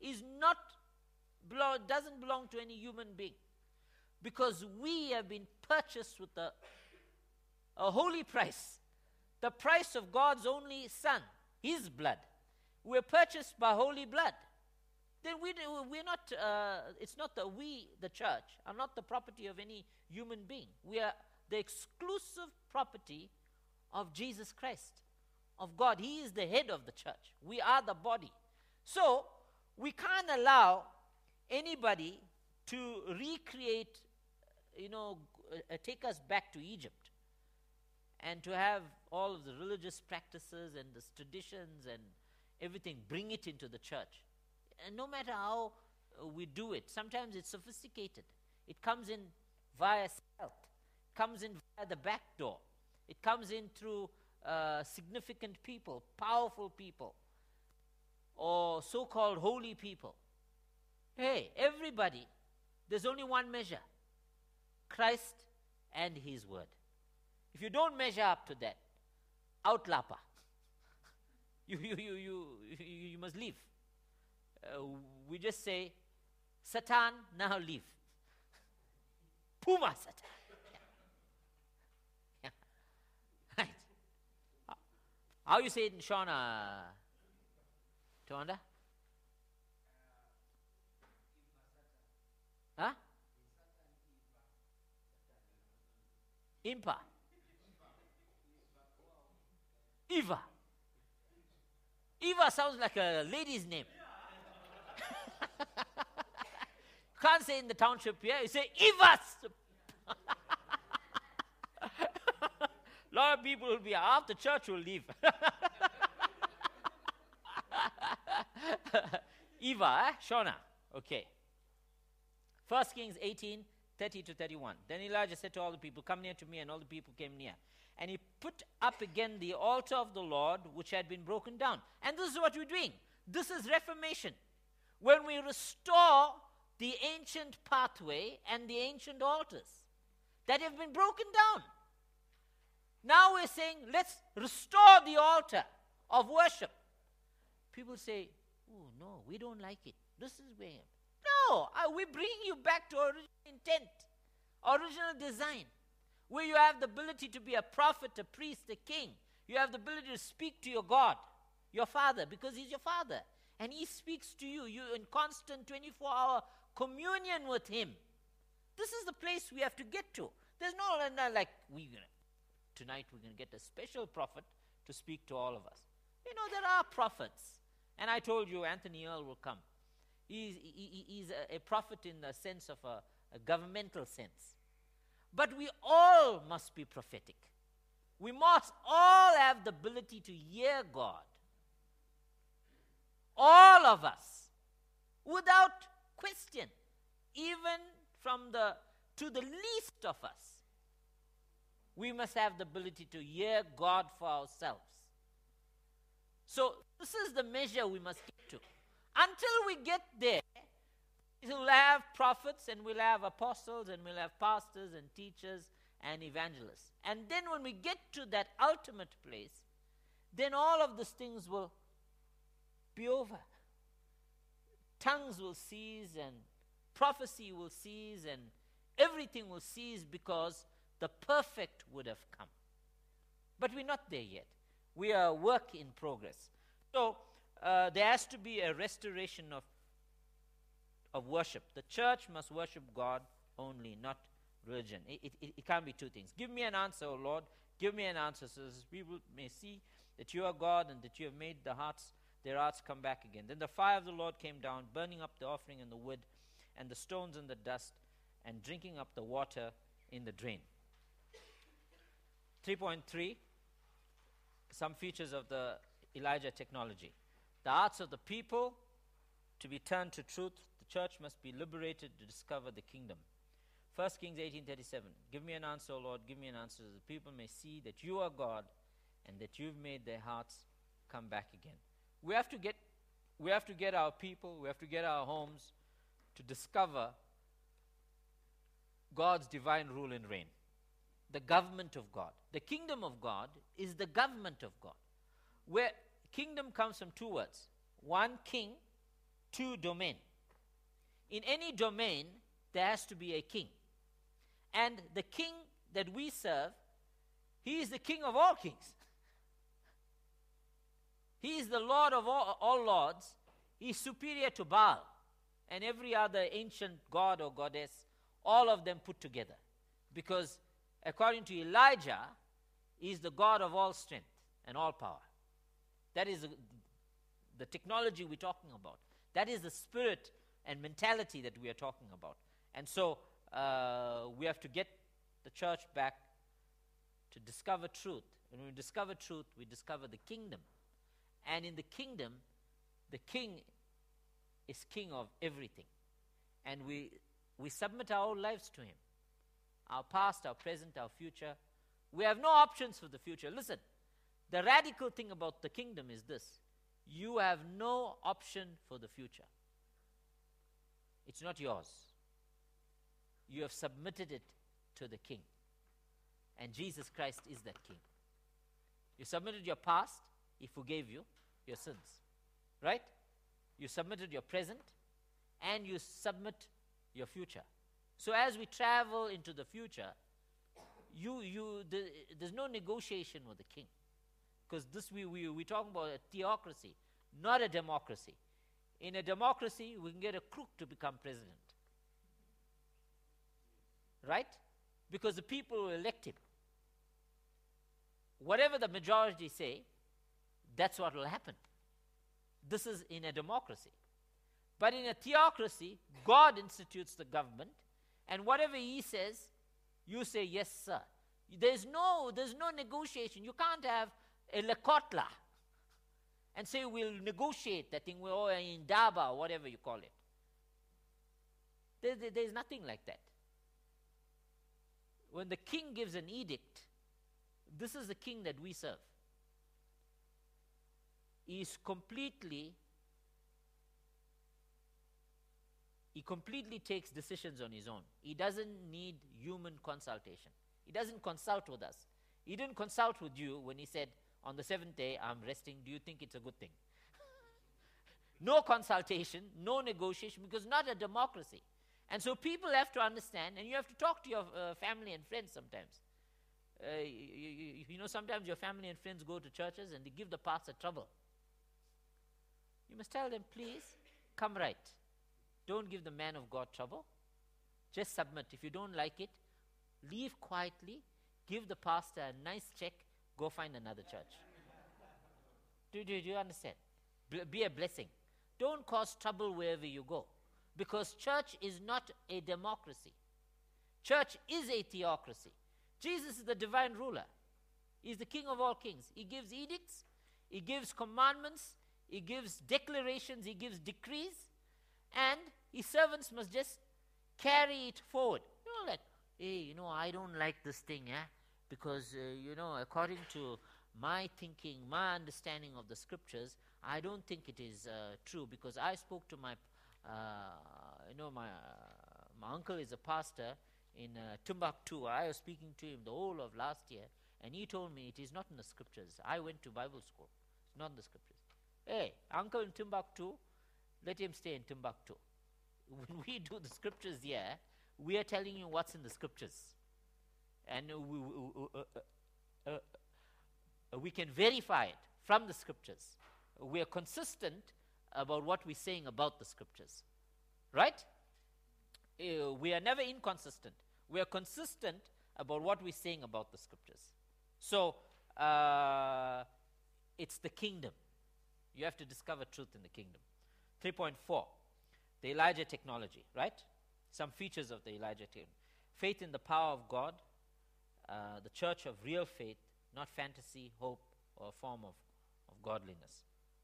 doesn't belong to any human being, because we have been purchased with a holy price, the price of God's only Son, his blood. we're purchased by holy blood, then we're not, it's not we, the church, are not the property of any human being. We are the exclusive property of Jesus Christ, of God. He is the head of the church. We are the body. So, we can't allow anybody to recreate, take us back to Egypt and to have all of the religious practices and the traditions and everything, bring it into the church. And no matter how we do it, sometimes it's sophisticated. It comes in via stealth. It comes in via the back door. It comes in through significant people, powerful people, or so-called holy people. Hey, everybody, there's only one measure: Christ and His Word. If you don't measure up to that, outlapa. You must leave. We just say, Satan, now leave. Puma Satan. Yeah. Right. How you say it in Shona, Tawanda? Huh? Impa. Eva. Eva sounds like a lady's name. Can't say in the township here. You say Evas. A lot of people will be, half the church will leave. Eva, Shona. Okay. 1 Kings 18:30-31. Then Elijah said to all the people, "Come near to me," and all the people came near. And he put up again the altar of the Lord, which had been broken down. And this is what we're doing. This is reformation. When we restore the ancient pathway and the ancient altars that have been broken down. Now we're saying, let's restore the altar of worship. People say, "Oh, no, we don't like it. This is where." No, we bring you back to original intent, original design, where you have the ability to be a prophet, a priest, a king. You have the ability to speak to your God, your Father, because He's your Father. And He speaks to you. You're in constant 24-hour communion with Him. This is the place we have to get to. There's no like, tonight we're going to get a special prophet to speak to all of us. There are prophets. And I told you Anthony Earl will come. He's a prophet in the sense of a governmental sense. But we all must be prophetic. We must all have the ability to hear God. All of us, without question, even to the least of us, we must have the ability to hear God for ourselves. So this is the measure we must get to. Until we get there, we'll have prophets and we'll have apostles and we'll have pastors and teachers and evangelists. And then when we get to that ultimate place, then all of these things will be over. Tongues will cease and prophecy will cease and everything will cease because the perfect would have come. But we're not there yet. We are a work in progress. So there has to be a restoration of worship. The church must worship God only, not religion. It can't be two things. Give me an answer, O Lord. Give me an answer so that people may see that you are God and that you have made their hearts come back again. Then the fire of the Lord came down, burning up the offering and the wood and the stones and the dust and drinking up the water in the drain. 3.3, some features of the Elijah technology. The hearts of the people to be turned to truth. The church must be liberated to discover the kingdom. 1 Kings 18:37. Give me an answer, O Lord, give me an answer, so the people may see that you are God and that you've made their hearts come back again. We have to get our people, we have to get our homes to discover God's divine rule and reign. The government of God. The kingdom of God is the government of God. Where kingdom comes from two words. One, king. Two, domain. In any domain, there has to be a king. And the king that we serve, he is the king of all kings. He is the Lord of all lords. He is superior to Baal and every other ancient god or goddess, all of them put together. Because according to Elijah, he is the God of all strength and all power. That is the technology we're talking about. That is the spirit and mentality that we are talking about. And so we have to get the church back to discover truth. And when we discover truth, we discover the kingdom. And in the kingdom, the king is king of everything. And we submit our whole lives to him. Our past, our present, our future. We have no options for the future. Listen, the radical thing about the kingdom is this. You have no option for the future. It's not yours. You have submitted it to the king. And Jesus Christ is that king. You submitted your past, he forgave you your sins. Right? You submitted your present, and you submit your future. So as we travel into the future, there's no negotiation with the king. Because we're talking about a theocracy, not a democracy. In a democracy, we can get a crook to become president. Right? Because the people will elect him. Whatever the majority say, that's what will happen. This is in a democracy. But in a theocracy, God institutes the government, and whatever he says, you say, yes, sir. There's no negotiation. You can't have a lekotla and say we'll negotiate that thing, or in Daba, or whatever you call it. There's nothing like that. When the king gives an edict, this is the king that we serve. He completely takes decisions on his own. He doesn't need human consultation. He doesn't consult with us. He didn't consult with you when he said, on the seventh day, I'm resting. Do you think it's a good thing? No consultation, no negotiation, because not a democracy. And so people have to understand, and you have to talk to your family and friends sometimes. Sometimes your family and friends go to churches and they give the pastor trouble. You must tell them, please, come right. Don't give the man of God trouble. Just submit. If you don't like it, leave quietly, give the pastor a nice check, go find another church. Do you understand? Be a blessing. Don't cause trouble wherever you go. Because church is not a democracy. Church is a theocracy. Jesus is the divine ruler. He's the king of all kings. He gives edicts, he gives commandments, he gives declarations, he gives decrees, and his servants must just carry it forward. Hey, I don't like this thing, because, according to my thinking, my understanding of the scriptures, I don't think it is true, because I spoke to my uncle is a pastor in Timbuktu. I was speaking to him the whole of last year, and he told me it is not in the scriptures. I went to Bible school. It's not in the scriptures. Hey, uncle in Timbuktu, let him stay in Timbuktu. When we do the scriptures here, we are telling you what's in the scriptures. And we can verify it from the scriptures. We are consistent about what we're saying about the scriptures. Right? We are never inconsistent. We are consistent about what we're saying about the scriptures. So, it's the kingdom. You have to discover truth in the kingdom. 3.4, the Elijah technology, right? Some features of the Elijah technology. Faith in the power of God, the church of real faith, not fantasy, hope, or a form of godliness.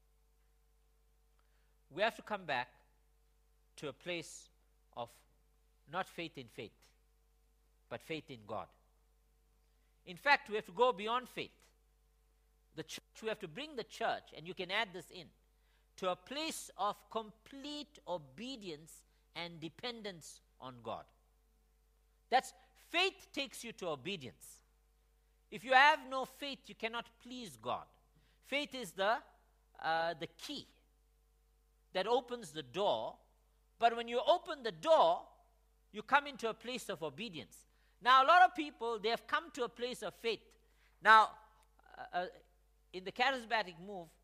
We have to come back to a place of not faith in faith, but faith in God. In fact, we have to go beyond faith. The church, we have to bring the church, and you can add this in, to a place of complete obedience and dependence on God. That's faith takes you to obedience. If you have no faith, you cannot please God. Faith is the key that opens the door, but when you open the door, you come into a place of obedience. Now, a lot of people, they have come to a place of faith. Now, in the charismatic move,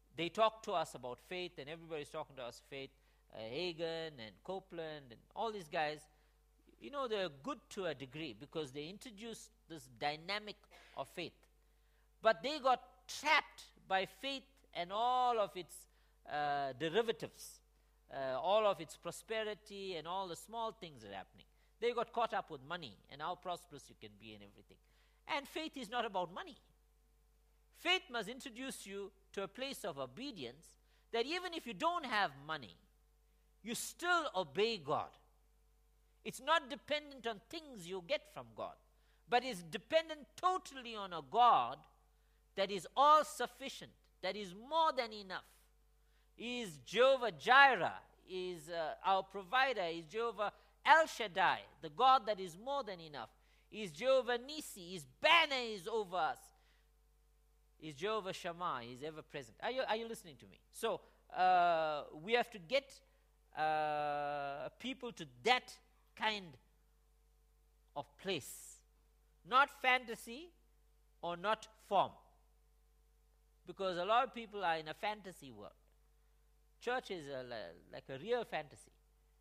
they talk to us about faith, and everybody's talking to us faith. Hagen and Copeland and all these guys, they're good to a degree because they introduced this dynamic of faith. But they got trapped by faith and all of its derivatives, all of its prosperity and all the small things that are happening. They got caught up with money and how prosperous you can be and everything. And faith is not about money. Faith must introduce you to a place of obedience that even if you don't have money, you still obey God. It's not dependent on things you get from God, but it's dependent totally on a God that is all sufficient, that is more than enough. He is Jehovah Jireh, He is our provider, He is Jehovah El Shaddai, the God that is more than enough. He is Jehovah Nisi, His banner is over us. He is Jehovah Shammah, He is ever present. Are you listening to me? So we have to get people to that kind of place. Not fantasy or not form. Because a lot of people are in a fantasy world. Church is like a real fantasy.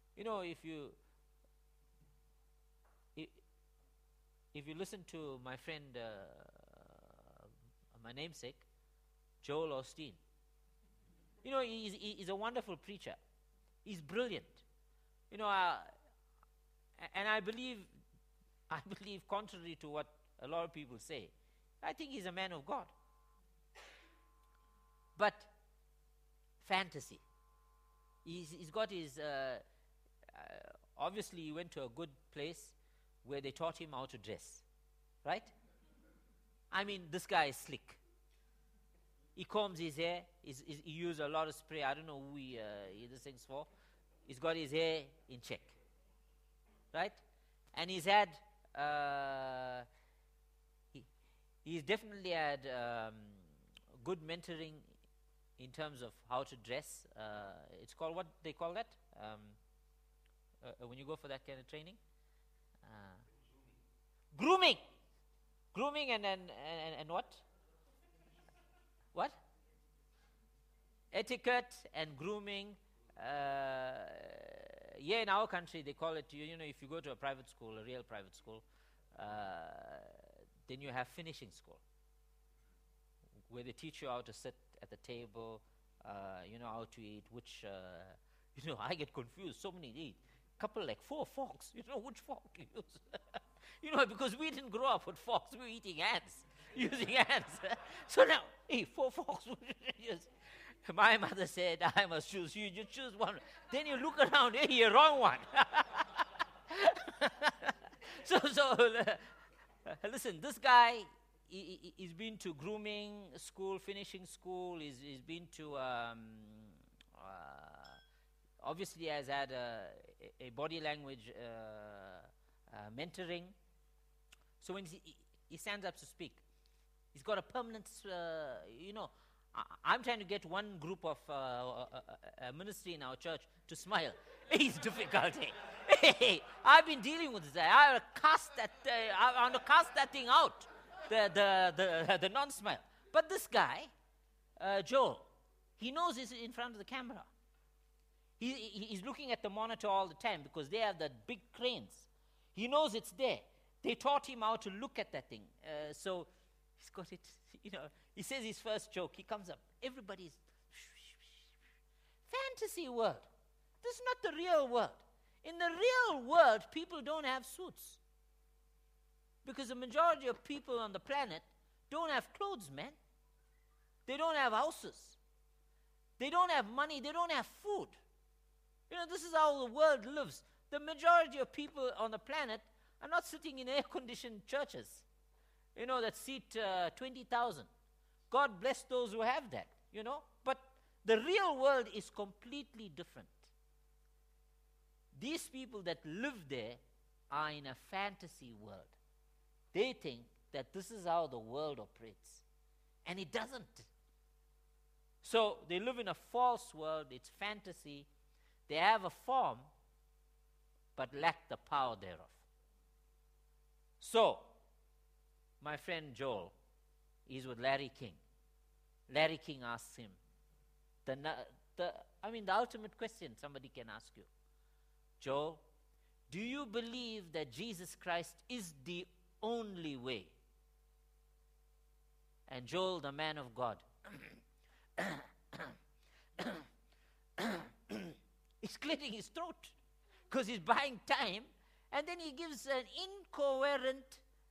If you listen to my friend, my namesake, Joel Osteen, he's a wonderful preacher. He's brilliant. And I believe, contrary to what a lot of people say, I think he's a man of God. But fantasy. He's got his, obviously he went to a good place where they taught him how to dress. Right? I mean, this guy is slick. He combs his hair. He uses a lot of spray. I don't know who he this thing's for. He's got his hair in check. Right? And he's had, he's definitely had good mentoring in terms of how to dress. It's called, what they call that? When you go for that kind of training? Grooming. Grooming and what? What? Etiquette and grooming. In our country they call it, if you go to a private school, a real private school, then you have finishing school, where they teach you how to sit at the table, how to eat, which, I get confused. So many eat. Couple like 4 forks. Which fork to use? Because we didn't grow up with forks. We were eating hands, using hands. So now, 4 forks. My mother said, I must choose. You just choose one. Then you look around, you're wrong one. So listen, this guy, he's been to grooming school, finishing school. He's been to, obviously has had a body language mentoring. So when he stands up to speak, he's got a permanent, I'm trying to get one group of ministry in our church to smile. It's difficult. I've been dealing with this. I want to cast that thing out, the non-smile. But this guy, Joel, he knows he's in front of the camera. He's looking at the monitor all the time because they have the big cranes. He knows it's there. They taught him how to look at that thing. So he's got it, he says his first joke. He comes up. Everybody's fantasy world. This is not the real world. In the real world, people don't have suits. Because the majority of people on the planet don't have clothes, man. They don't have houses. They don't have money. They don't have food. This is how the world lives. The majority of people on the planet are not sitting in air-conditioned churches, that seat 20,000. God bless those who have that, But the real world is completely different. These people that live there are in a fantasy world. They think that this is how the world operates. And it doesn't. So they live in a false world. It's fantasy. They have a form, but lack the power thereof. So, my friend Joel is with Larry King. Larry King asks him, the ultimate question somebody can ask you. Joel, do you believe that Jesus Christ is the only way? And Joel, the man of God, he's clearing his throat because he's buying time, and then he gives an incoherent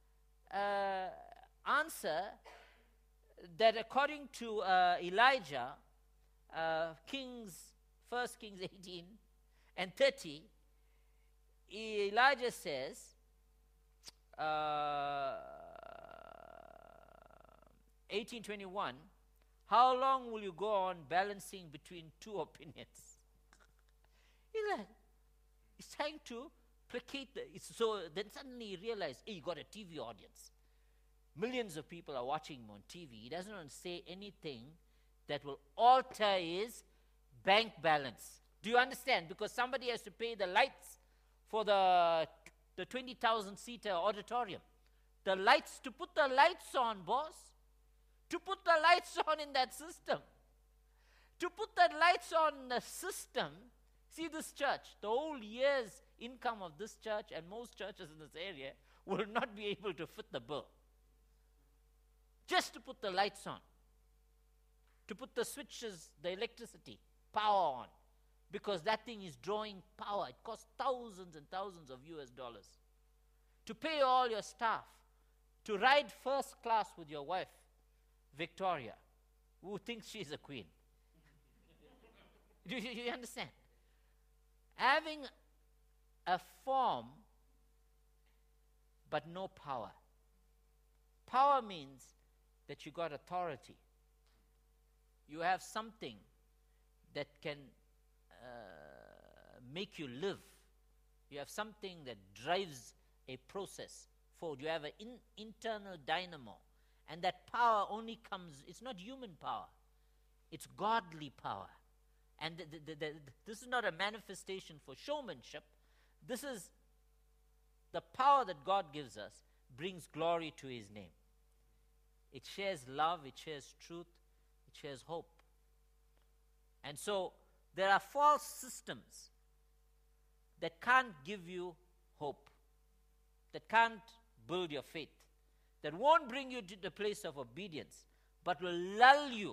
answer that according to Elijah, 1 Kings 18 and 30, Elijah says, 18:21, how long will you go on balancing between two opinions? He's trying to placate so then suddenly he realized, hey, you got a TV audience. Millions of people are watching him on TV. He doesn't want to say anything that will alter his bank balance. Do you understand? Because somebody has to pay the lights for the 20,000-seater auditorium. The lights, to put the lights on, boss. To put the lights on in that system. To put the lights on in the system. See this church, the whole year's income of this church and most churches in this area will not be able to fit the bill. Just to put the lights on. To put the switches, the electricity, power on. Because that thing is drawing power. It costs thousands and thousands of US dollars. To pay all your staff. To ride first class with your wife, Victoria, who thinks she's a queen. Do you understand? Having a form but no power. Power means that you got authority. You have something that can make you live. You have something that drives a process forward. You have an internal dynamo. And that power only comes, it's not human power. It's godly power. And this is not a manifestation for showmanship. This is the power that God gives us, brings glory to his name. It shares love, it shares truth, it shares hope. And so there are false systems that can't give you hope, that can't build your faith, that won't bring you to the place of obedience, but will lull you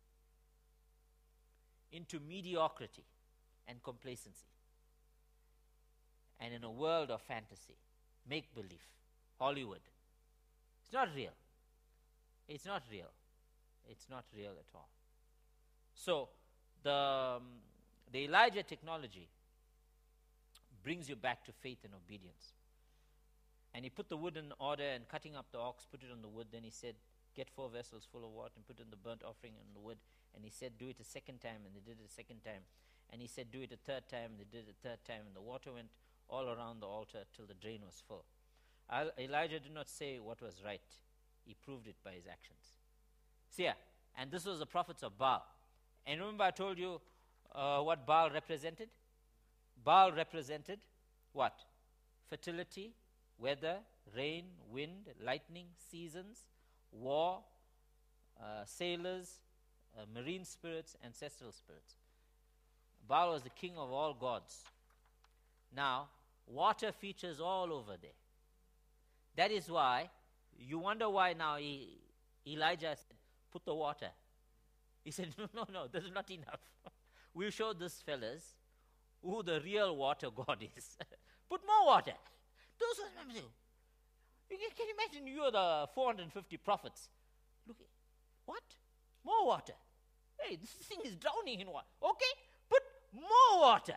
into mediocrity and complacency. And in a world of fantasy, make-believe, Hollywood. It's not real. It's not real. It's not real at all. So, the Elijah technology brings you back to faith and obedience. And he put the wood in order, and cutting up the ox, put it on the wood. Then he said, get 4 vessels full of water and put in the burnt offering on the wood. And he said, do it a second time, and they did it a second time. And he said, do it a third time, and they did it a third time. And the water went all around the altar till the drain was full. Elijah did not say what was right. He proved it by his actions. See, and this was the prophets of Baal. And remember I told you what Baal represented? Baal represented what? Fertility, weather, rain, wind, lightning, seasons, war, sailors, marine spirits, ancestral spirits. Baal was the king of all gods. Now, water features all over there. That is why, you wonder why now Elijah said, put the water. He said, no, this is not enough. We'll show these fellas who the real water God is. Put more water. Those are, can you imagine you are the 450 prophets? Look, what? More water. Hey, this thing is drowning in water. Okay, put more water.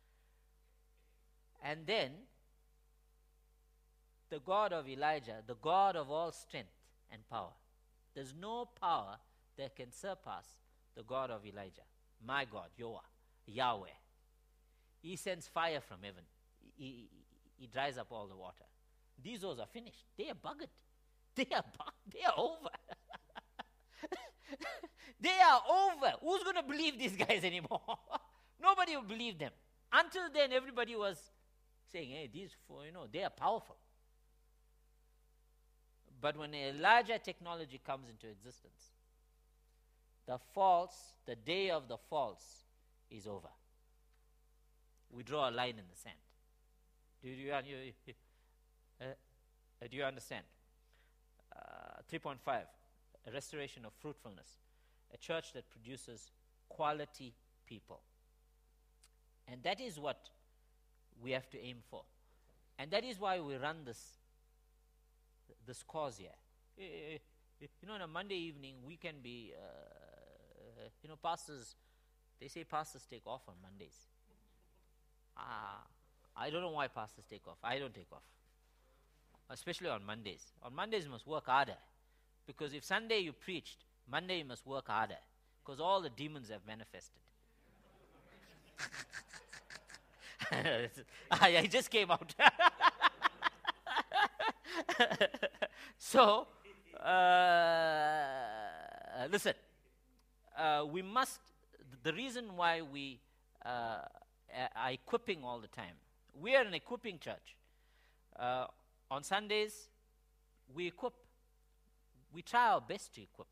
And then, the God of Elijah, the God of all strength and power. There's no power that can surpass the God of Elijah. My God, Yahweh. He sends fire from heaven. He dries up all the water. These oars are finished. They are buggered. They are over. They are over. Who's going to believe these guys anymore? Nobody will believe them. Until then, everybody was saying, hey, these four, they are powerful. But when Elijah technology comes into existence, the day of the false is over. We draw a line in the sand. Do you understand? 3.5, a restoration of fruitfulness. A church that produces quality people. And that is what we have to aim for. And that is why we run this cause here. On a Monday evening, we can be, pastors, they say pastors take off on Mondays. I don't know why pastors take off. I don't take off. Especially on Mondays. On Mondays, you must work harder. Because if Sunday you preached, Monday you must work harder. Because all the demons have manifested. I just came out. So, listen. We must, the reason why we are equipping all the time, we are an equipping church. On Sundays, we equip. We try our best to equip.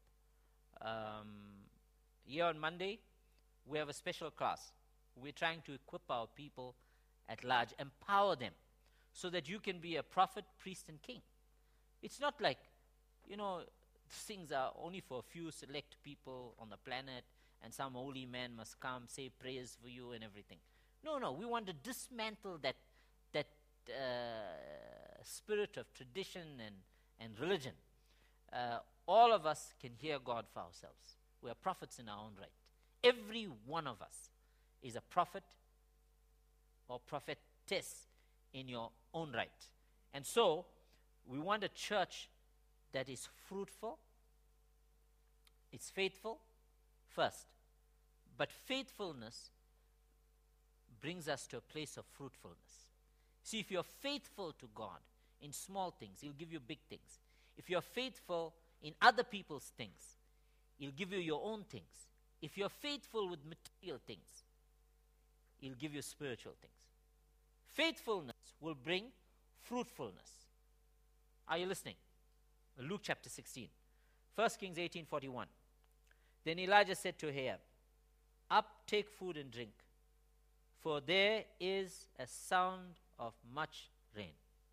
Here on Monday, we have a special class. We're trying to equip our people at large, empower them, so that you can be a prophet, priest, and king. It's not like, things are only for a few select people on the planet, and some holy man must come, say prayers for you and everything. No, we want to dismantle that spirit of tradition and religion. All of us can hear God for ourselves. We are prophets in our own right. Every one of us is a prophet or prophetess in your own right. And so, we want a church that is fruitful, it's faithful first. But faithfulness brings us to a place of fruitfulness. See, if you're faithful to God in small things, He'll give you big things. If you're faithful in other people's things, He'll give you your own things. If you're faithful with material things, He'll give you spiritual things. Faithfulness will bring fruitfulness. Are you listening? Luke chapter 16. 1 Kings 18:41. Then Elijah said to Ahab, "Up, take food and drink, for there is a sound of much rain."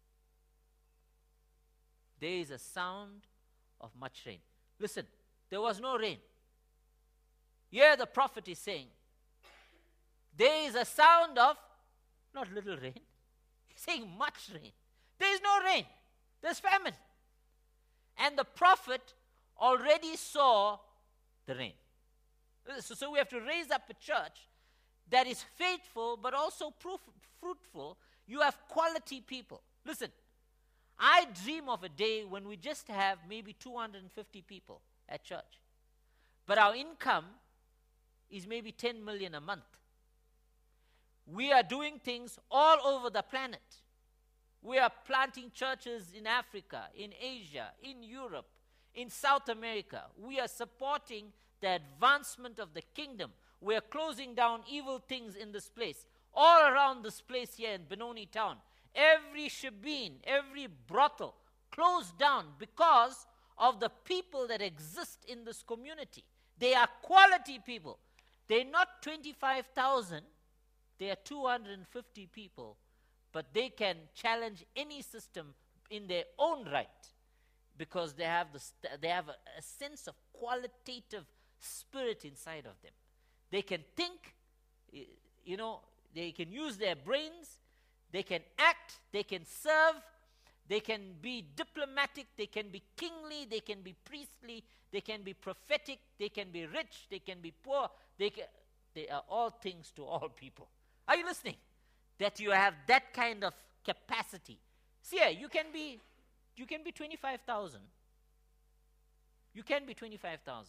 There is a sound of much rain. Listen, there was no rain. Here the prophet is saying, there is a sound of not little rain. He's saying much rain. There is no rain. There's famine. And the prophet already saw the rain. So we have to raise up a church that is faithful but also fruitful. You have quality people. Listen, I dream of a day when we just have maybe 250 people at church. But our income is maybe 10 million a month. We are doing things all over the planet. We are planting churches in Africa, in Asia, in Europe, in South America. We are supporting the advancement of the kingdom. We are closing down evil things in this place. All around this place here in Benoni town, every shebeen, every brothel closed down because of the people that exist in this community. They are quality people. They're not 25,000. They are 250 people. But they can challenge any system in their own right because they have a sense of qualitative spirit inside of them. They can think, they can use their brains, they can act, they can serve, they can be diplomatic, they can be kingly, they can be priestly, they can be prophetic, they can be rich, they can be poor, they are all things to all people. Are you listening? That you have that kind of capacity. See, you can be 25,000. You can be 25,000.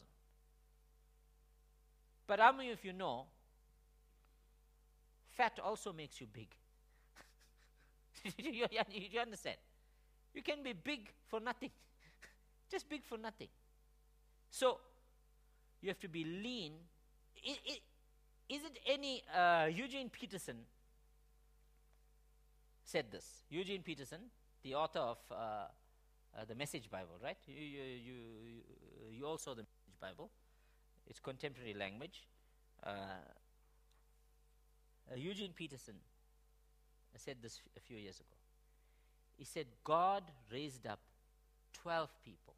But how many of you know, fat also makes you big? you understand? You can be big for nothing. Just big for nothing. So, you have to be lean. Isn't any, Eugene Peterson said this. Eugene Peterson, the author of the Message Bible, right? You all saw the Message Bible. It's contemporary language. Eugene Peterson said this a few years ago. He said, God raised up 12 people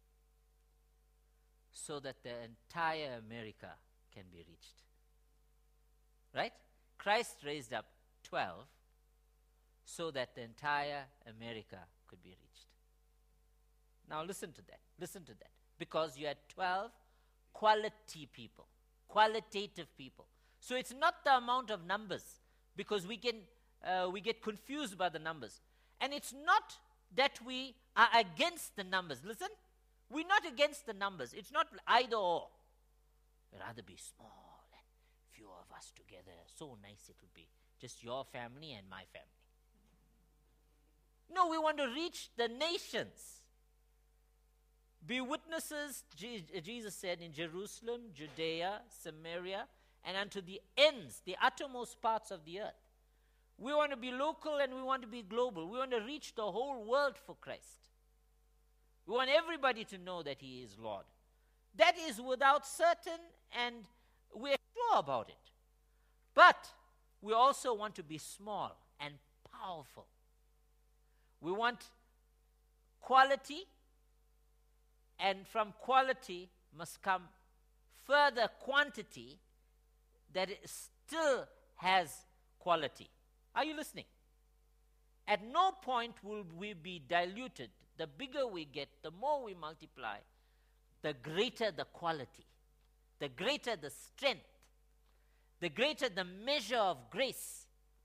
so that the entire America can be reached. Right? Christ raised up 12 so that the entire America could be reached. Now listen to that. Listen to that. Because you had 12 quality people, qualitative people. So it's not the amount of numbers, because we get confused by the numbers. And it's not that we are against the numbers. Listen, we're not against the numbers. It's not either or. We'd rather be small and few of us together. So nice it would be. Just your family and my family. No, we want to reach the nations. Be witnesses, Jesus said, in Jerusalem, Judea, Samaria, and unto the ends, the uttermost parts of the earth. We want to be local and we want to be global. We want to reach the whole world for Christ. We want everybody to know that He is Lord. That is without certain, and we're sure about it. But we also want to be small and powerful. We want quality, and from quality must come further quantity that it still has quality. Are you listening? At no point will we be diluted. The bigger we get, the more we multiply, the greater the quality, the greater the strength, the greater the measure of grace.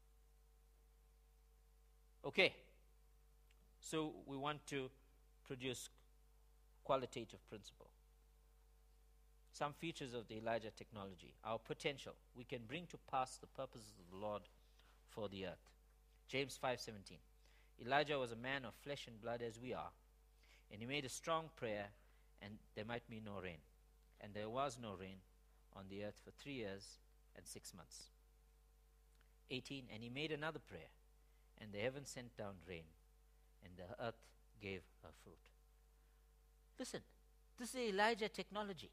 Okay. So we want to produce qualitative principle. Some features of the Elijah technology. Our potential. We can bring to pass the purposes of the Lord for the earth. James 5:17. Elijah was a man of flesh and blood as we are, and he made a strong prayer, and there might be no rain. And there was no rain on the earth for 3 years and 6 months. 18. And he made another prayer, and the heaven sent down rain, and the earth gave her fruit. Listen, this is Elijah technology.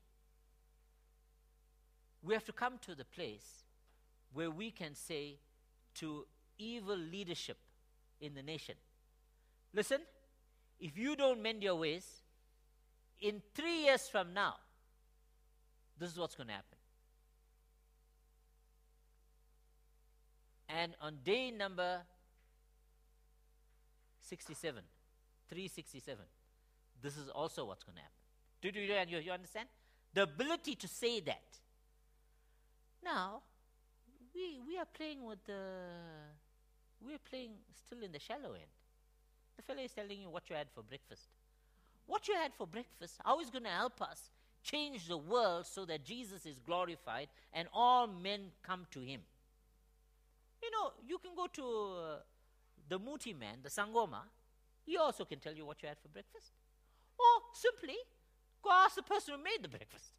We have to come to the place where we can say to evil leadership in the nation, listen, if you don't mend your ways, in 3 years from now, this is what's going to happen. And on day number 67, 367, this is also what's going to happen. Do you understand? The ability to say that. Now, we are playing still in the shallow end. The fellow is telling you what you had for breakfast. What you had for breakfast, how is going to help us change the world so that Jesus is glorified and all men come to Him. You know, you can go to the Muti man, the Sangoma. He also can tell you what you had for breakfast. Or simply go ask the person who made the breakfast.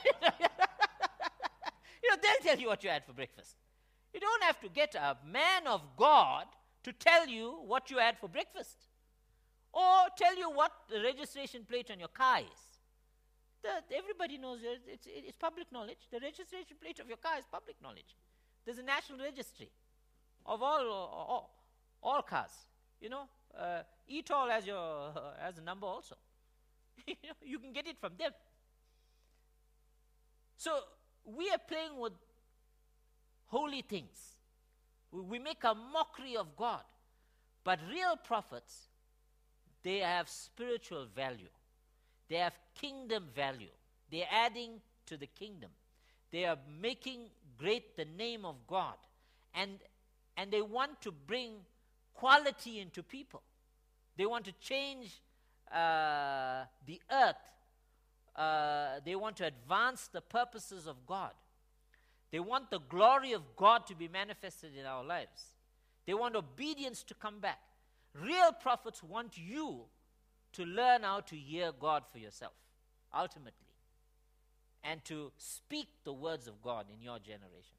They'll tell you what you had for breakfast. You don't have to get a man of God to tell you what you had for breakfast, or tell you what the registration plate on your car is. Everybody knows it's public knowledge. The registration plate of your car is public knowledge. There's a national registry of all cars. eTOL has a number also. You can get it from them. So we are playing with holy things. We make a mockery of God. But real prophets, they have spiritual value. They have kingdom value. They're adding to the kingdom. They are making great the name of God. And they want to bring quality into people. They want to change the earth. They want to advance the purposes of God. They want the glory of God to be manifested in our lives. They want obedience to come back. Real prophets want you to learn how to hear God for yourself, ultimately, and to speak the words of God in your generation.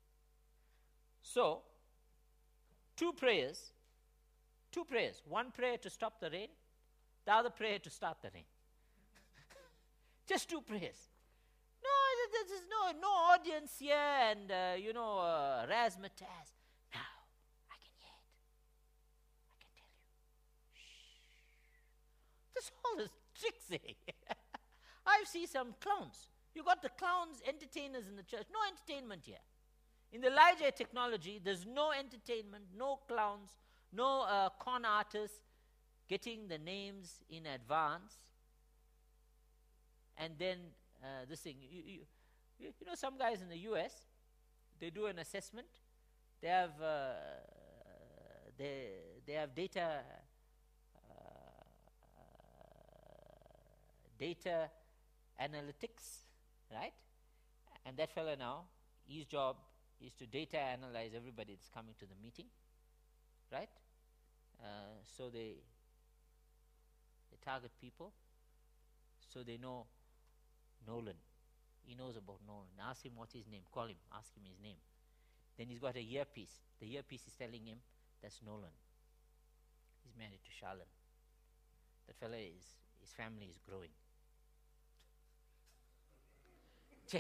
So, two prayers. One prayer to stop the rain, the other prayer to start the rain. Just two prayers. No, there's no audience here and, razzmatazz. Now, I can hear it. I can tell you. Shh. This all is tricksy. I've seen some clowns. You got the clowns, entertainers in the church. No entertainment here. In the Elijah technology, there's no entertainment, no clowns, no con artists getting the names in advance. And then this thing, you know, some guys in the US, they do an assessment. They have they have data analytics, right? And that fellow now, his job is to data analyze everybody that's coming to the meeting, right? So they target people, so they know Nolan. He knows about Nolan. Ask him what's his name. Call him. Ask him his name. Then he's got a earpiece. The earpiece is telling him that's Nolan. He's married to Charlene. That fella his family is growing. Check.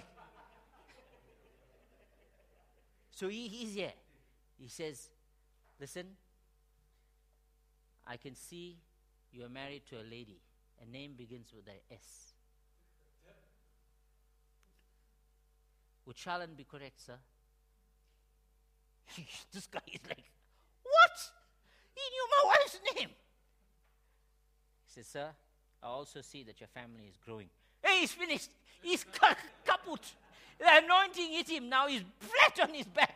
So he's here. He says, listen, I can see you are married to a lady. A name begins with a S. Would Charlene be correct, sir? This guy is like, what? He knew my wife's name. He says, sir, I also see that your family is growing. Hey, he's finished. He's kaput. The anointing hit him. Now he's flat on his back.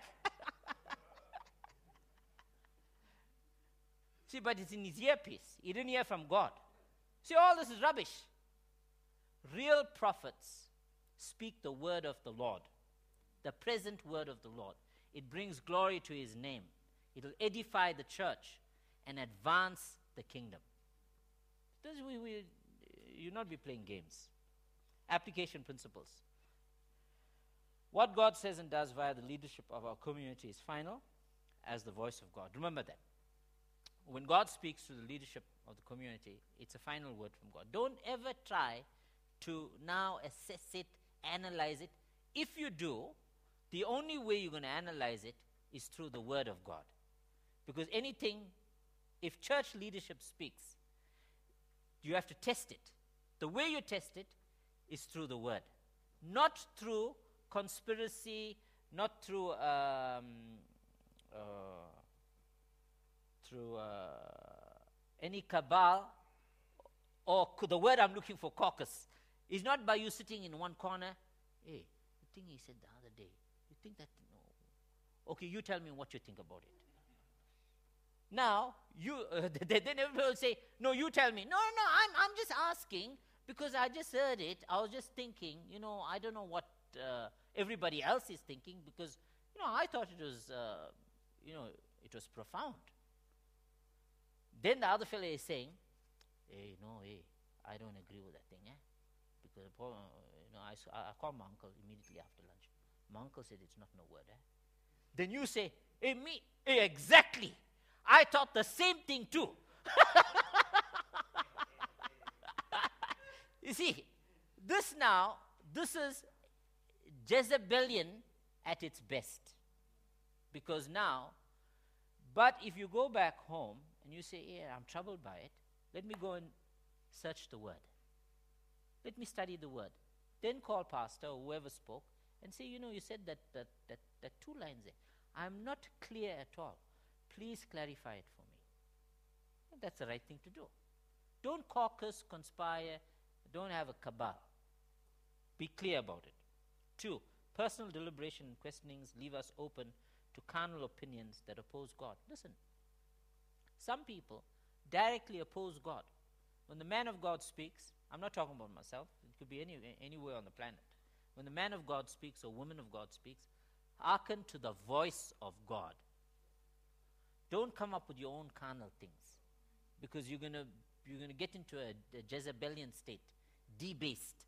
See, but it's in his earpiece. He didn't hear from God. See, all this is rubbish. Real prophets speak the word of the Lord, the present word of the Lord. It brings glory to his name. It will edify the church and advance the kingdom. You'll not be playing games. Application principles. What God says and does via the leadership of our community is final as the voice of God. Remember that. When God speaks to the leadership of the community, it's a final word from God. Don't ever try to now assess it, analyze it. If you do, the only way you're going to analyze it is through the word of God. Because anything, if church leadership speaks, you have to test it. The way you test it is through the word. Not through conspiracy, not through any cabal, or the word I'm looking for, caucus. It's not by you sitting in one corner. Hey, the thing he said the other day, you think that, no. Okay, you tell me what you think about it. Now, then everybody will say, no, you tell me. No, I'm just asking because I just heard it. I was just thinking, I don't know what everybody else is thinking because, I thought it was, it was profound. Then the other fellow is saying, hey, I don't agree with that thing, because, I called my uncle immediately after lunch. My uncle said it's not no word, Then you say, hey, me, hey, exactly. I thought the same thing too. You see, this is Jezebelian at its best. Because now, but if you go back home and you say, yeah, I'm troubled by it, let me go and search the word. Let me study the word. Then call pastor or whoever spoke and say, you said that two lines there. I'm not clear at all. Please clarify it for me. And that's the right thing to do. Don't caucus, conspire, don't have a cabal. Be clear about it. 2, personal deliberation and questionings leave us open to carnal opinions that oppose God. Listen, some people directly oppose God. When the man of God speaks, I'm not talking about myself, it could be anywhere on the planet. When the man of God speaks or woman of God speaks, hearken to the voice of God. Don't come up with your own carnal things, because you're gonna get into a Jezebelian state, debased.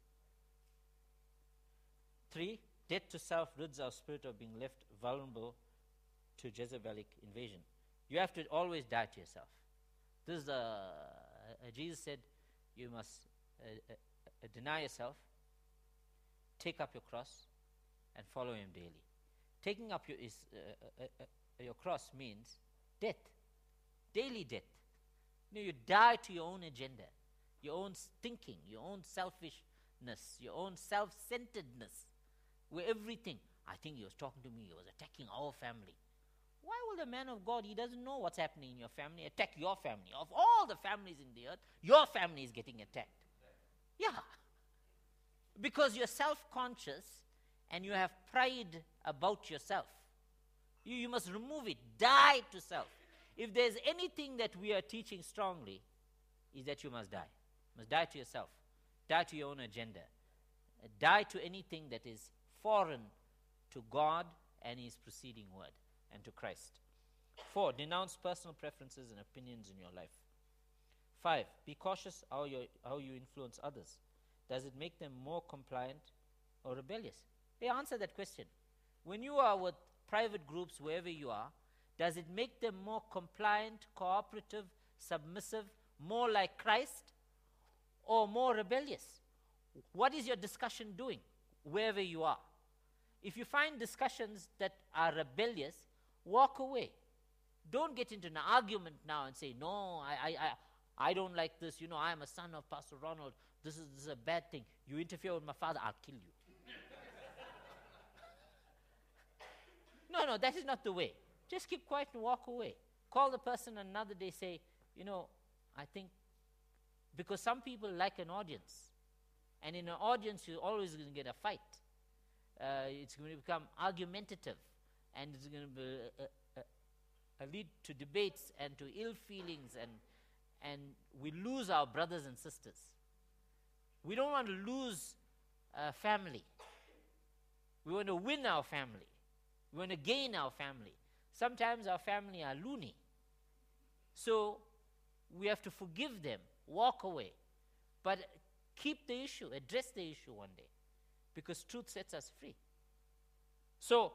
3, death to self rids our spirit of being left vulnerable to Jezebelic invasion. You have to always die to yourself. This is Jesus said, you must deny yourself, take up your cross and follow him daily. Taking up your cross means death, daily death. You die to your own agenda, your own thinking, your own selfishness, your own self-centeredness, where everything, I think he was talking to me, he was attacking our family. Why will the man of God, he doesn't know what's happening in your family, attack your family? Of all the families in the earth, your family is getting attacked. Yeah. Because you're self-conscious and you have pride about yourself. You must remove it. Die to self. If there's anything that we are teaching strongly, is that you must die. You must die to yourself. Die to your own agenda. Die to anything that is foreign to God and his preceding word and to Christ. 4, denounce personal preferences and opinions in your life. 5, be cautious how you influence others. Does it make them more compliant or rebellious? Hey, answer that question. When you are with private groups, wherever you are, does it make them more compliant, cooperative, submissive, more like Christ, or more rebellious? What is your discussion doing wherever you are? If you find discussions that are rebellious, walk away. Don't get into an argument now and say, no, I don't like this. You know, I am a son of Pastor Ronald. This is a bad thing. You interfere with my father, I'll kill you. No, that is not the way. Just keep quiet and walk away. Call the person another day, say, you know, I think, because some people like an audience. And in an audience, you're always going to get a fight. It's going to become argumentative. And it's going to lead to debates and to ill feelings. And we lose our brothers and sisters. We don't want to lose family. We want to win our family. We want to gain our family. Sometimes our family are loony. So we have to forgive them, walk away. But keep the issue, address the issue one day. Because truth sets us free. So,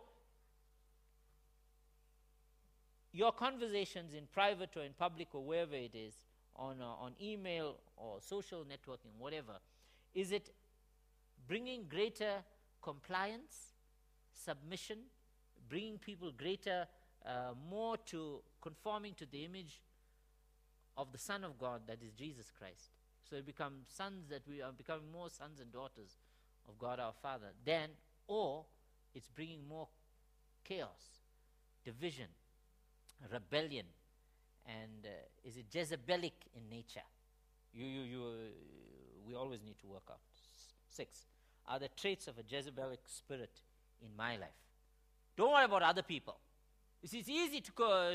your conversations in private or in public or wherever it is, on email or social networking, whatever, is it bringing greater compliance, submission, bringing people more to conforming to the image of the Son of God, that is Jesus Christ. So it becomes sons, that we are becoming more sons and daughters of God our Father. Or it's bringing more chaos, division, rebellion, and is it Jezebelic in nature? We always need to work out. 6, are the traits of a Jezebelic spirit in my life? Don't worry about other people. You see, it's easy to go,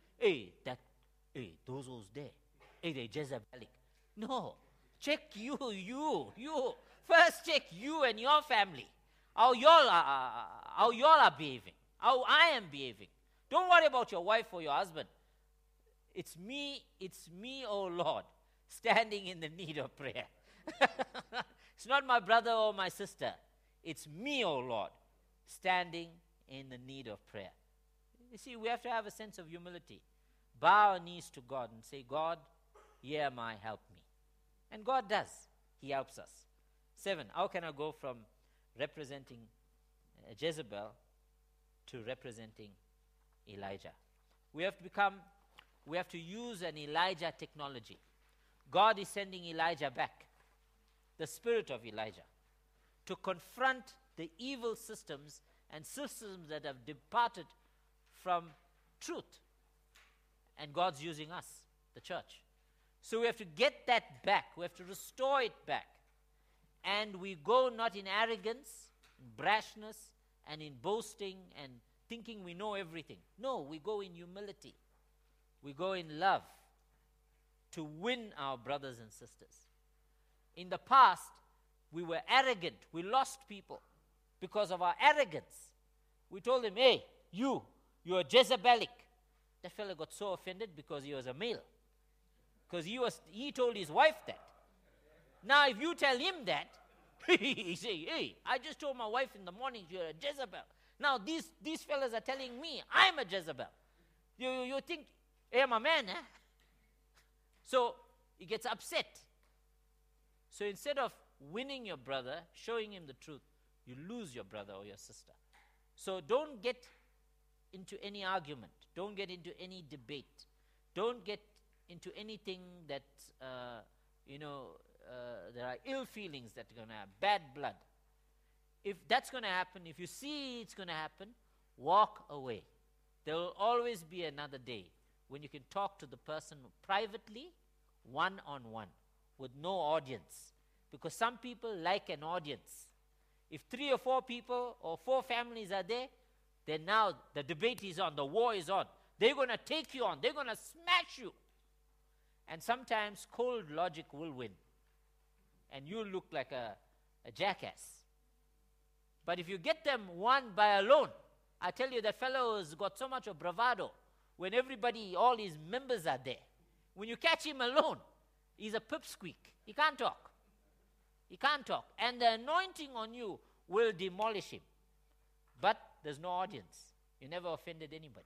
those there. Hey, they're Jezebelic. No. Check you. First check you and your family. How y'all are behaving. How I am behaving. Don't worry about your wife or your husband. It's me, oh Lord, standing in the need of prayer. It's not my brother or my sister. It's me, oh Lord, standing in the need of prayer. You see, we have to have a sense of humility. Bow our knees to God and say, God, here am I, help me. And God does. He helps us. 7, how can I go from representing Jezebel to representing Elijah? We have to use an Elijah technology. God is sending Elijah back, the spirit of Elijah, to confront the evil systems and systems that have departed from truth. And God's using us, the church. So we have to get that back. We have to restore it back. And we go not in arrogance, in brashness, and in boasting, and thinking we know everything. No, we go in humility. We go in love to win our brothers and sisters. In the past, we were arrogant. We lost people because of our arrogance. We told him, hey, you're Jezebelic. That fellow got so offended because he was a male. Because he told his wife that. Now, if you tell him that, he say, hey, I just told my wife in the morning you're a Jezebel. Now, these fellas are telling me I'm a Jezebel. You think, hey, I'm a man, eh? So, he gets upset. So, instead of winning your brother, showing him the truth, you lose your brother or your sister. So don't get into any argument. Don't get into any debate. Don't get into anything that, there are ill feelings that are going to have, bad blood. If that's going to happen, if you see it's going to happen, walk away. There will always be another day when you can talk to the person privately, one-on-one, with no audience. Because some people like an audience. If 3 or 4 people or 4 families are there, then now the debate is on, the war is on. They're going to take you on. They're going to smash you. And sometimes cold logic will win. And you look like a jackass. But if you get them one by alone, I tell you, that fellow has got so much of bravado. When everybody, all his members are there. When you catch him alone, he's a pipsqueak. He can't talk. He can't talk. And the anointing on you will demolish him. But there's no audience. You never offended anybody.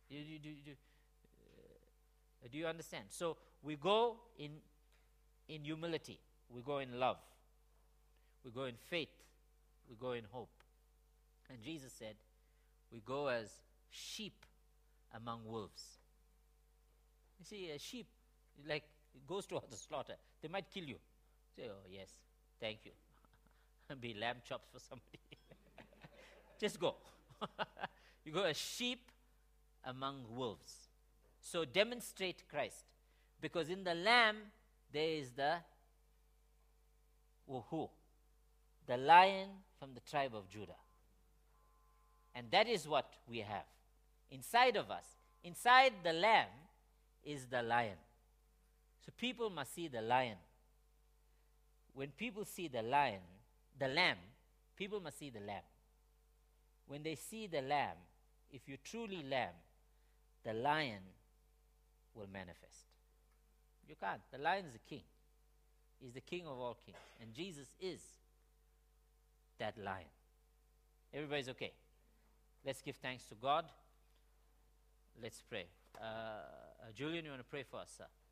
Do you understand? So we go in humility. We go in love. We go in faith. We go in hope. And Jesus said, we go as sheep among wolves. You see, a sheep, like, it goes to the slaughter. They might kill you. Say, oh, yes, thank you. Be lamb chops for somebody. Just go. You go as sheep among wolves. So demonstrate Christ. Because in the lamb, there is the who? The lion from the tribe of Judah. And that is what we have. Inside of us, inside the lamb, is the lion. So people must see the lion. When people see the lamb, people must see the lamb. When they see the lamb, if you truly lamb, the lion will manifest. You can't. The lion is the king. He's the king of all kings. And Jesus is that lion. Everybody's okay. Let's give thanks to God. Let's pray. Julian, you want to pray for us, sir?